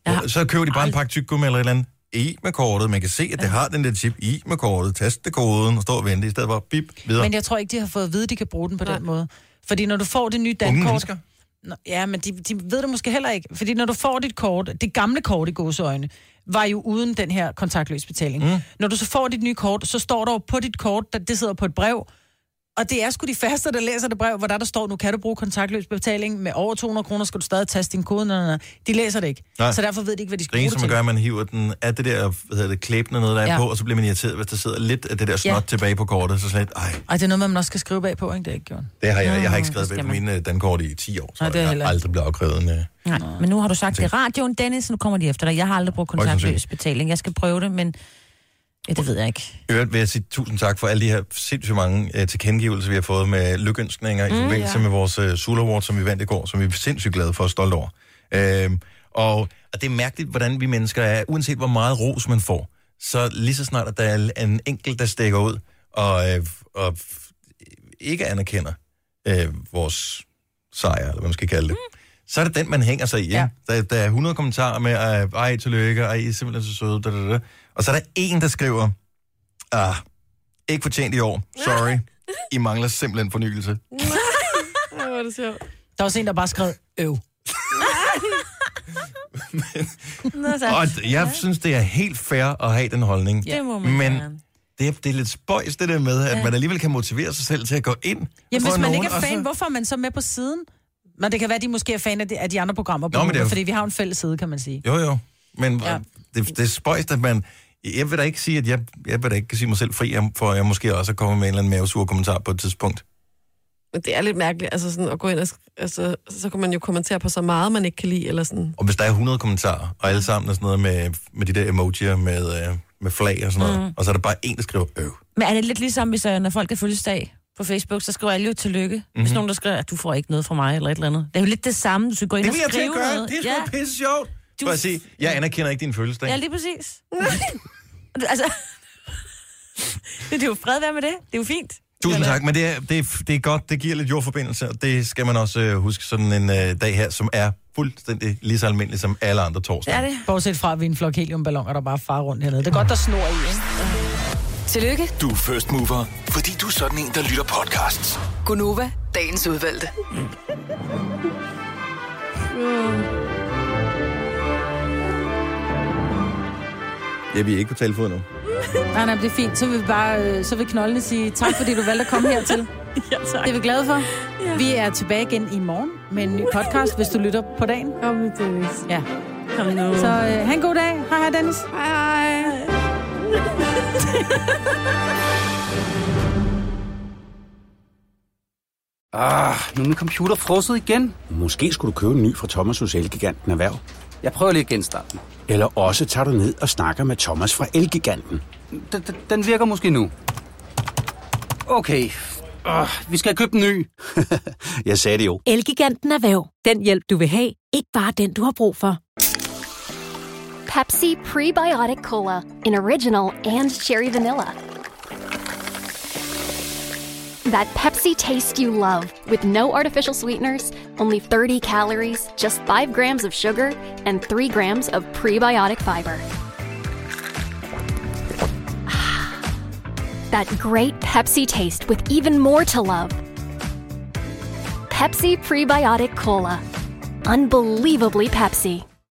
Så køber de bare en pakke tyggegummi eller et eller andet. I med kortet. Man kan se, at det har den der chip. I med kortet. Taste koden og stå og vente i stedet for bip videre. Men jeg tror ikke, de har fået at vide, at de kan bruge den på den måde. Fordi når du får det nye dankort... Ja, men de ved det måske heller ikke. Fordi når du får dit kort, det gamle kort i gåseøjne, var jo uden den her kontaktløs betaling. Når du så får dit nye kort, så står der på dit kort, det sidder på et brev, og det er sgu de færreste, der læser det brev, hvor der står, nu kan du bruge kontaktløs betaling, med over 200 kroner skal du stadig taste din kode. De læser det ikke. Nej. Så derfor ved de ikke, hvad de skal bruge det til. Det eneste, man gør, at man hiver den af det der, klæbende noget, der er på, og så bliver man irriteret, hvis der sidder lidt af det der snot tilbage på kortet. Så slet, det er noget, man også skal skrive bag på, ikke? Det er ikke gjort. Det har jeg har ikke skrevet bag på mine dankort i 10 år, så jeg har aldrig blevet afkrævet. Nej, men nu har du sagt det i radioen, Dennis, nu kommer de efter dig. Jeg har aldrig brugt kontaktløs betaling. Jeg skal prøve det, men... Ja, det ved jeg ikke. I øvrigt vil jeg sige tusind tak for alle de her sindssygt mange tilkendegivelser, vi har fået med lykønskninger i forbindelse med vores Zulu Award, som vi vandt i går, som vi er sindssygt glade for og stolte over. Og det er mærkeligt, hvordan vi mennesker er, uanset hvor meget ros man får, så lige så snart, at der er en enkelt, der stikker ud og ikke anerkender vores sejr, eller hvad man skal kalde det, så er det den, man hænger sig i. Ja. Der er 100 kommentarer med, ej, tillykke, ej, I er simpelthen så søde, Og så er der en, der skriver, ikke fortjent i år, sorry, I mangler simpelthen fornyelse. Hvor er det sjovt. Der var også en, der bare skrev, Og jeg synes, det er helt fair at have den holdning. Det må man men det er lidt spøjs, det der med, at man alligevel kan motivere sig selv til at gå ind. Jamen, hvis man ikke er fan, hvorfor er man så med på siden? Men det kan være, at de måske er fan af de andre programmer, fordi vi har en fælles side, kan man sige. Jo. Men det er spøjst, at man... Jeg vil da ikke sige, at jeg vil da ikke sige mig selv fri, for jeg måske også kommer med en eller anden mavesur kommentar på et tidspunkt. Men det er lidt mærkeligt, altså sådan at gå ind og... Altså, så kan man jo kommentere på så meget, man ikke kan lide, eller sådan. Og hvis der er 100 kommentarer, og alle sammen er sådan noget med de der emojier med flag og sådan noget, og så er der bare en, der skriver Men er det lidt ligesom, hvis når folk er fødselsdag på Facebook, så skriver alle jo tillykke. Hvis nogen, der skriver, at du får ikke noget fra mig, eller et eller andet. Det er jo lidt det samme, du skal gå ind og skrive noget. Det er sgu pisse sjovt. Du vil sige, jeg anerkender ikke din fødselsdag. Ja, lige præcis. Altså, det er jo fred være med det. Det er jo fint. Tusind tak, men det er godt, det giver lidt jordforbindelse, og det skal man også huske sådan en dag her, som er fuldstændig lige så almindelig som alle andre torsdage. Ja, det. Bortset fra, at vi er en flok heliumballoner, der bare farer rundt hernede. Det er godt, der snor i, ikke? Tillykke. Du er first mover, fordi du er sådan en, der lytter podcasts. Gunova, dagens udvalgte. Ja, vi er ikke på telefon nu. Nej, det er fint. Så vil knoldene sige tak, fordi du valgte at komme hertil. Ja, tak. Det er vi glade for. Ja. Vi er tilbage igen i morgen med en ny podcast, hvis du lytter på dagen. Kom nu, Dennis. Ja. Kom nu. Så have en god dag. Hej, Dennis. Hej. Nu er min computer frosset igen. Måske skulle du købe en ny fra Thomas hos Elgiganten Erhverv. Jeg prøver lige at genstarte den. Eller også tager du ned og snakker med Thomas fra Elgiganten. Den virker måske nu. Okay. Vi skal have købt en ny. Jeg sagde det jo. Elgiganten Erhverv. Den hjælp, du vil have. Ikke bare den, du har brug for. Pepsi Prebiotic Cola in original and cherry vanilla. That Pepsi taste you love, with no artificial sweeteners, only 30 calories, just 5 grams of sugar, and 3 grams of prebiotic fiber. That great Pepsi taste with even more to love. Pepsi Prebiotic Cola. Unbelievably Pepsi.